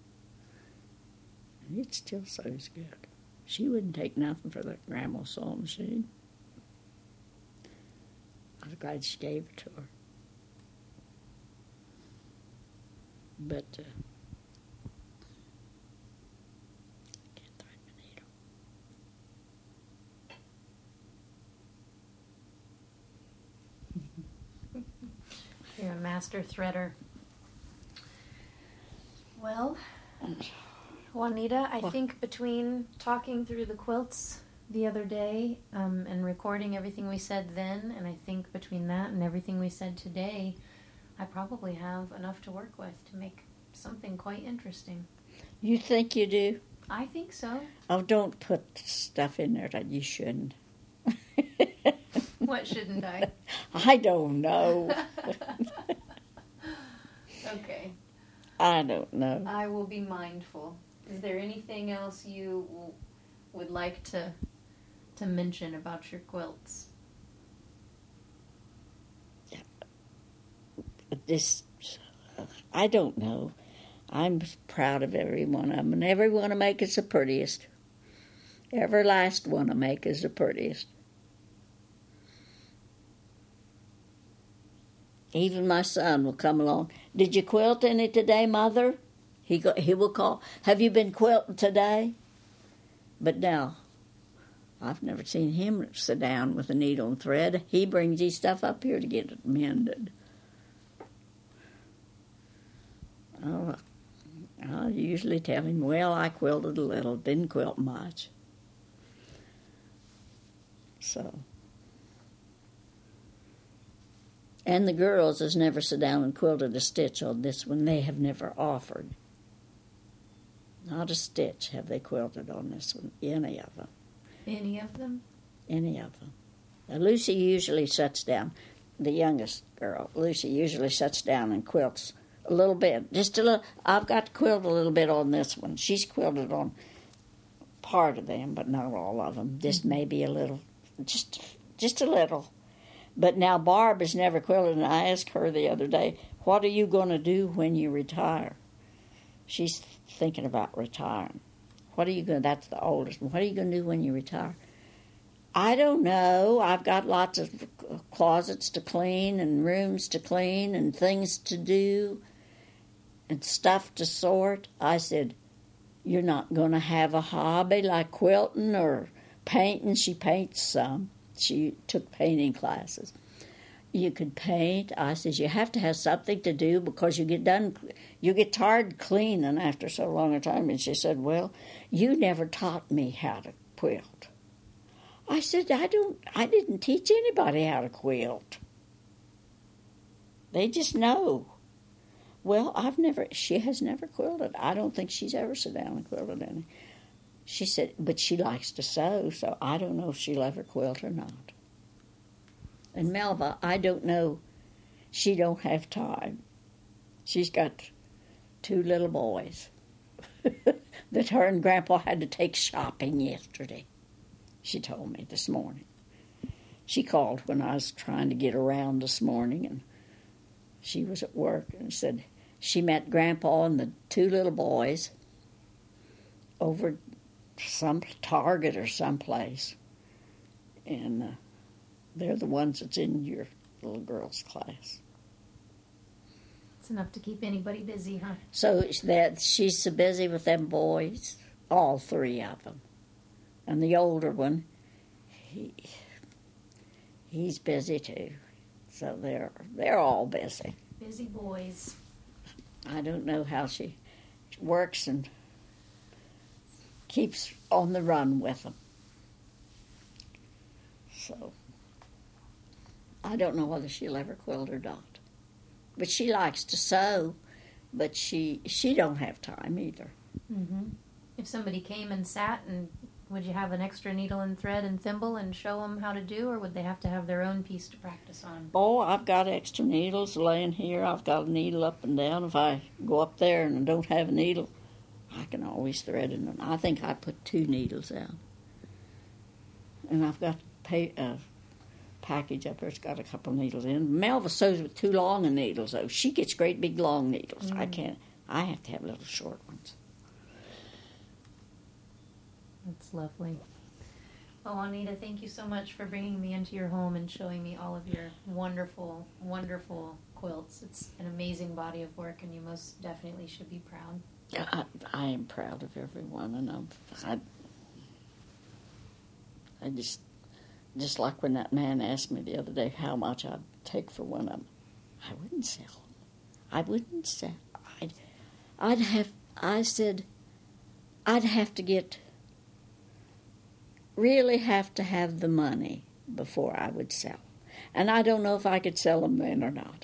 Speaker 2: And it still sews good. She wouldn't take nothing for that grandma sewing machine. I was glad she gave it to her. But, uh,
Speaker 1: You're a master threader. Well, Juanita, I
Speaker 2: Well-
Speaker 1: think between talking through the quilts the other day um, and recording everything we said then, and I think between that and everything we said today, I probably have enough to work with to make something quite interesting.
Speaker 2: You think you do?
Speaker 1: I think so.
Speaker 2: Oh, don't put stuff in there that you shouldn't.
Speaker 1: What shouldn't I?
Speaker 2: I don't know.
Speaker 1: Okay.
Speaker 2: I don't know.
Speaker 1: I will be mindful. Is there anything else you w- would like to to mention about your quilts?
Speaker 2: This, I don't know. I'm proud of every one of them, and every one I make is the prettiest. Every last one I make is the prettiest. Even my son will come along. "Did you quilt any today, Mother?" He go, he will call, "Have you been quilting today?" But now, I've never seen him sit down with a needle and thread. He brings his stuff up here to get it mended. Oh, I usually tell him, "Well, I quilted a little, didn't quilt much." So. And the girls has never sat down and quilted a stitch on this one. They have never offered. Not a stitch have they quilted on this one, any of them.
Speaker 1: Any of them?
Speaker 2: Any of them. Now, Lucy usually sits down, the youngest girl, Lucy usually sits down and quilts a little bit. Just a little. I've got to quilt a little bit on this one. She's quilted on part of them, but not all of them. Just maybe a little. Just, just a little. But now Barb has never quilted, and I asked her the other day, "What are you going to do when you retire?" She's thinking about retiring. What are you going? That's the oldest one. What are you going to do when you retire? I don't know. I've got lots of closets to clean and rooms to clean and things to do and stuff to sort. I said, "You're not going to have a hobby like quilting or painting?" She paints some. She took painting classes. "You could paint." I says, "You have to have something to do because you get done, you get tired cleaning after so long a time." And she said, "Well, you never taught me how to quilt. I said, I don't, I didn't teach anybody how to quilt. They just know. Well, I've never, she has never quilted. I don't think she's ever sat down and quilted any. She said, but she likes to sew, so I don't know if she'll ever quilt or not. And Melva, I don't know, she don't have time. She's got two little boys that her and Grandpa had to take shopping yesterday. She told me this morning. She called when I was trying to get around this morning, and she was at work, and said she met Grandpa and the two little boys over some Target or someplace, and uh, they're the ones that's in your little girl's class.
Speaker 1: It's enough to keep anybody busy, huh?
Speaker 2: So that she's so busy with them boys, all three of them. And the older one, he he's busy too. So they're they're all busy.
Speaker 1: Busy boys.
Speaker 2: I don't know how she works and keeps on the run with them. So I don't know whether she'll ever quilt or not. But she likes to sew, but she she don't have time either.
Speaker 1: Mm-hmm. If somebody came and sat, and would you have an extra needle and thread and thimble and show them how to do, or would they have to have their own piece to practice on?
Speaker 2: Oh, I've got extra needles laying here. I've got a needle up and down. If I go up there and I don't have a needle, I can always thread it. I think I put two needles out. And I've got a uh, package up there. It's got a couple needles in. Melva sews with too long of needles, though. She gets great big long needles. Mm. I can't. I have to have little short ones.
Speaker 1: That's lovely. Oh, Juanita, thank you so much for bringing me into your home and showing me all of your wonderful, wonderful quilts. It's an amazing body of work, and you most definitely should be proud.
Speaker 2: I, I am proud of every one of them. I, I just, just like when that man asked me the other day how much I'd take for one of them, I wouldn't sell them. I wouldn't sell. I'd, I'd have. I said, I'd have to get. Really have to have the money before I would sell. And I don't know if I could sell them then or not.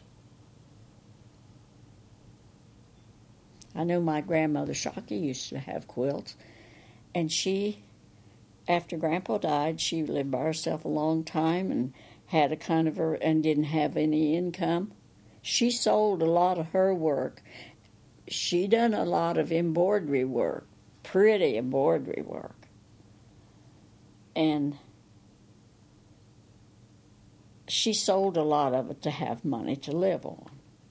Speaker 2: I know my grandmother Shockey used to have quilts, and she, after Grandpa died, she lived by herself a long time and had a kind of her and didn't have any income. She sold a lot of her work. She done a lot of embroidery work, pretty embroidery work. And she sold a lot of it to have money to live on.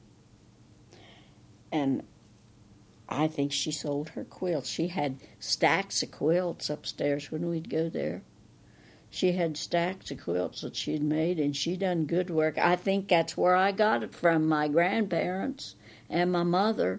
Speaker 2: And I think she sold her quilts. She had stacks of quilts upstairs when we'd go there. She had stacks of quilts that she'd made, and she done good work. I think that's where I got it from, my grandparents and my mother,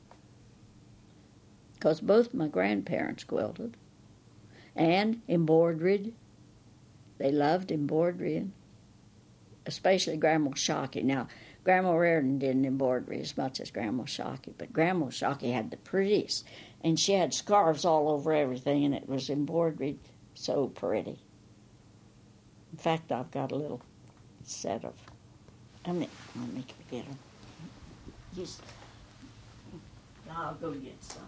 Speaker 2: because both my grandparents quilted. And embroidered. They loved embroidering, especially Grandma Shockey. Now, Grandma Reardon didn't embroidery as much as Grandma Shockey, but Grandma Shockey had the prettiest, and she had scarves all over everything, and it was embroidered so pretty. In fact, I've got a little set of. Let me let me get them. Just, I'll go get some.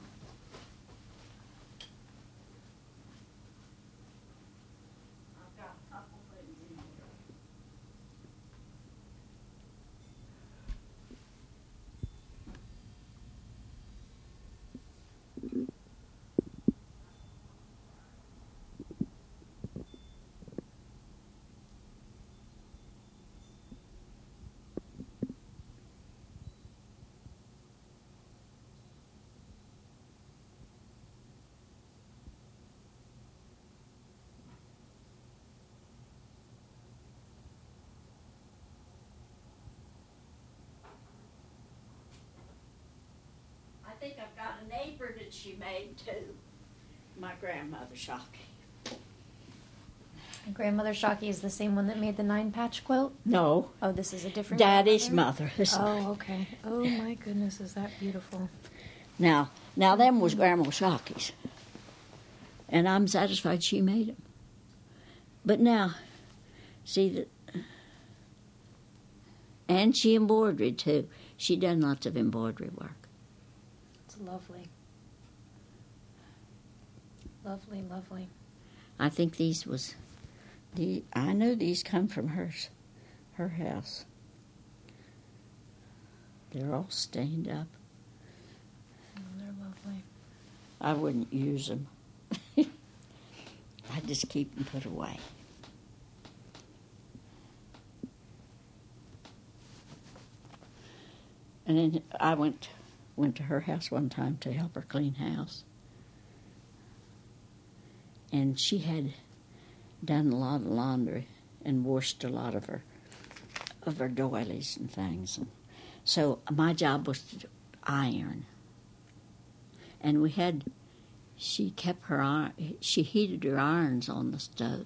Speaker 2: I think I've got an apron that she made too. My grandmother Shockey.
Speaker 1: Grandmother Shockey is the same one that made the nine patch quilt?
Speaker 2: No.
Speaker 1: Oh, this is a different
Speaker 2: Daddy's mother.
Speaker 1: Oh, okay. Oh my goodness, is that beautiful.
Speaker 2: Now, now them was Grandma Shockey's. And I'm satisfied she made them. But now, see, that, and she embroidered too. She done lots of embroidery work.
Speaker 1: It's lovely. Lovely, lovely.
Speaker 2: I think these was, the I know these come from hers, her house. They're all stained up.
Speaker 1: Oh, they're lovely.
Speaker 2: I wouldn't use them. I just keep them put away. And then I went went to her house one time to help her clean house. And she had done a lot of laundry and washed a lot of her of her doilies and things. And so my job was to iron. And we had, she kept her iron, she heated her irons on the stove.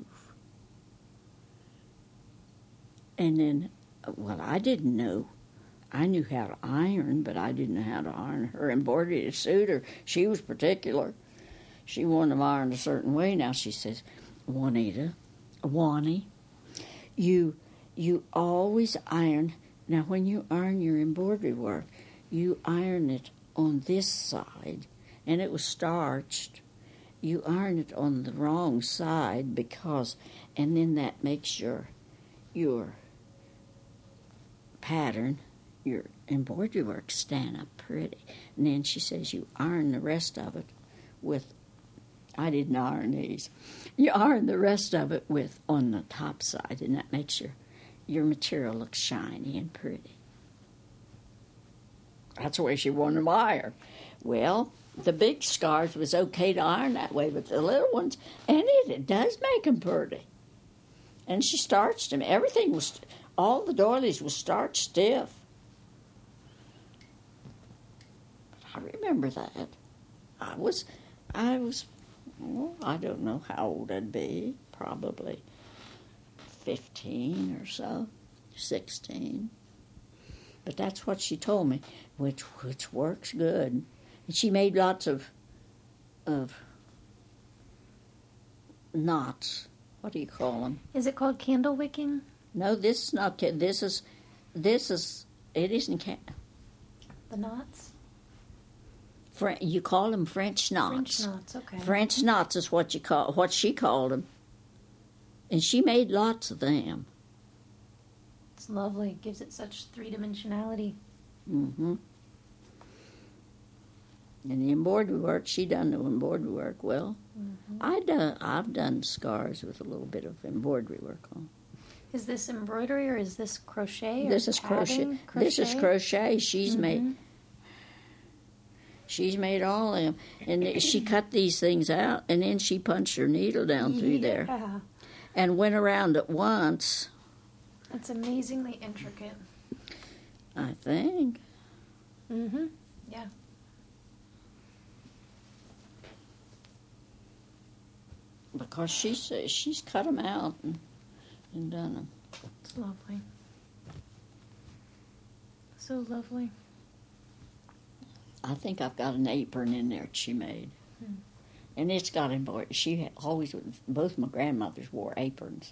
Speaker 2: And then, well, I didn't know. I knew how to iron, but I didn't know how to iron her embroidery suit her. She was particular. She wanted them ironed a certain way. Now she says, Juanita, Wani, you, you always iron. Now when you iron your embroidery work, you iron it on this side, and it was starched. You iron it on the wrong side because, and then that makes your, your pattern, your embroidery work stand up pretty. And then she says you iron the rest of it with, I didn't iron these, you iron the rest of it with on the top side, and that makes your, your material look shiny and pretty. That's the way she wanted them ironed. Well, the big scars was okay to iron that way, but the little ones, and it, it does make them pretty. And she starched them. Everything was, all the doilies was starched stiff. I remember that. I was, I was, well, I don't know how old I'd be. Probably fifteen or so, sixteen. But that's what she told me, which which works good. And she made lots of of knots. What do you call them?
Speaker 1: Is it called candle wicking?
Speaker 2: No, this is not. This is this is. It isn't. Ca-
Speaker 1: The knots?
Speaker 2: French, you call them French knots.
Speaker 1: French knots, okay.
Speaker 2: French knots is what you call what she called them, and she made lots of them.
Speaker 1: It's lovely. It gives it such three-dimensionality.
Speaker 2: Mm-hmm. And the embroidery work, she done the embroidery work well.
Speaker 1: Mm-hmm.
Speaker 2: I done, I've done scars with a little bit of embroidery work on.
Speaker 1: Is this embroidery or is this crochet? Or
Speaker 2: This is crochet. crochet. This is crochet. She's mm-hmm. made. She's made all of them, and she cut these things out, and then she punched her needle down
Speaker 1: yeah.
Speaker 2: through there, and went around it once.
Speaker 1: It's amazingly intricate.
Speaker 2: I think.
Speaker 1: Mm-hmm. Yeah.
Speaker 2: Because she says she's cut them out and, and done them.
Speaker 1: It's lovely. So lovely.
Speaker 2: I think I've got an apron in there that she made.
Speaker 1: Hmm. And
Speaker 2: it's got embroidery. She had always, both my grandmothers wore aprons.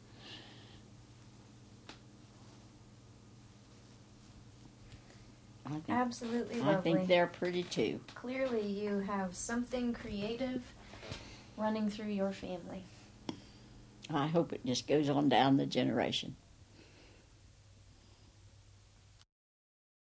Speaker 2: I think,
Speaker 1: Absolutely
Speaker 2: I
Speaker 1: lovely.
Speaker 2: think they're pretty too.
Speaker 1: Clearly you have something creative running through your family.
Speaker 2: I hope it just goes on down the generation.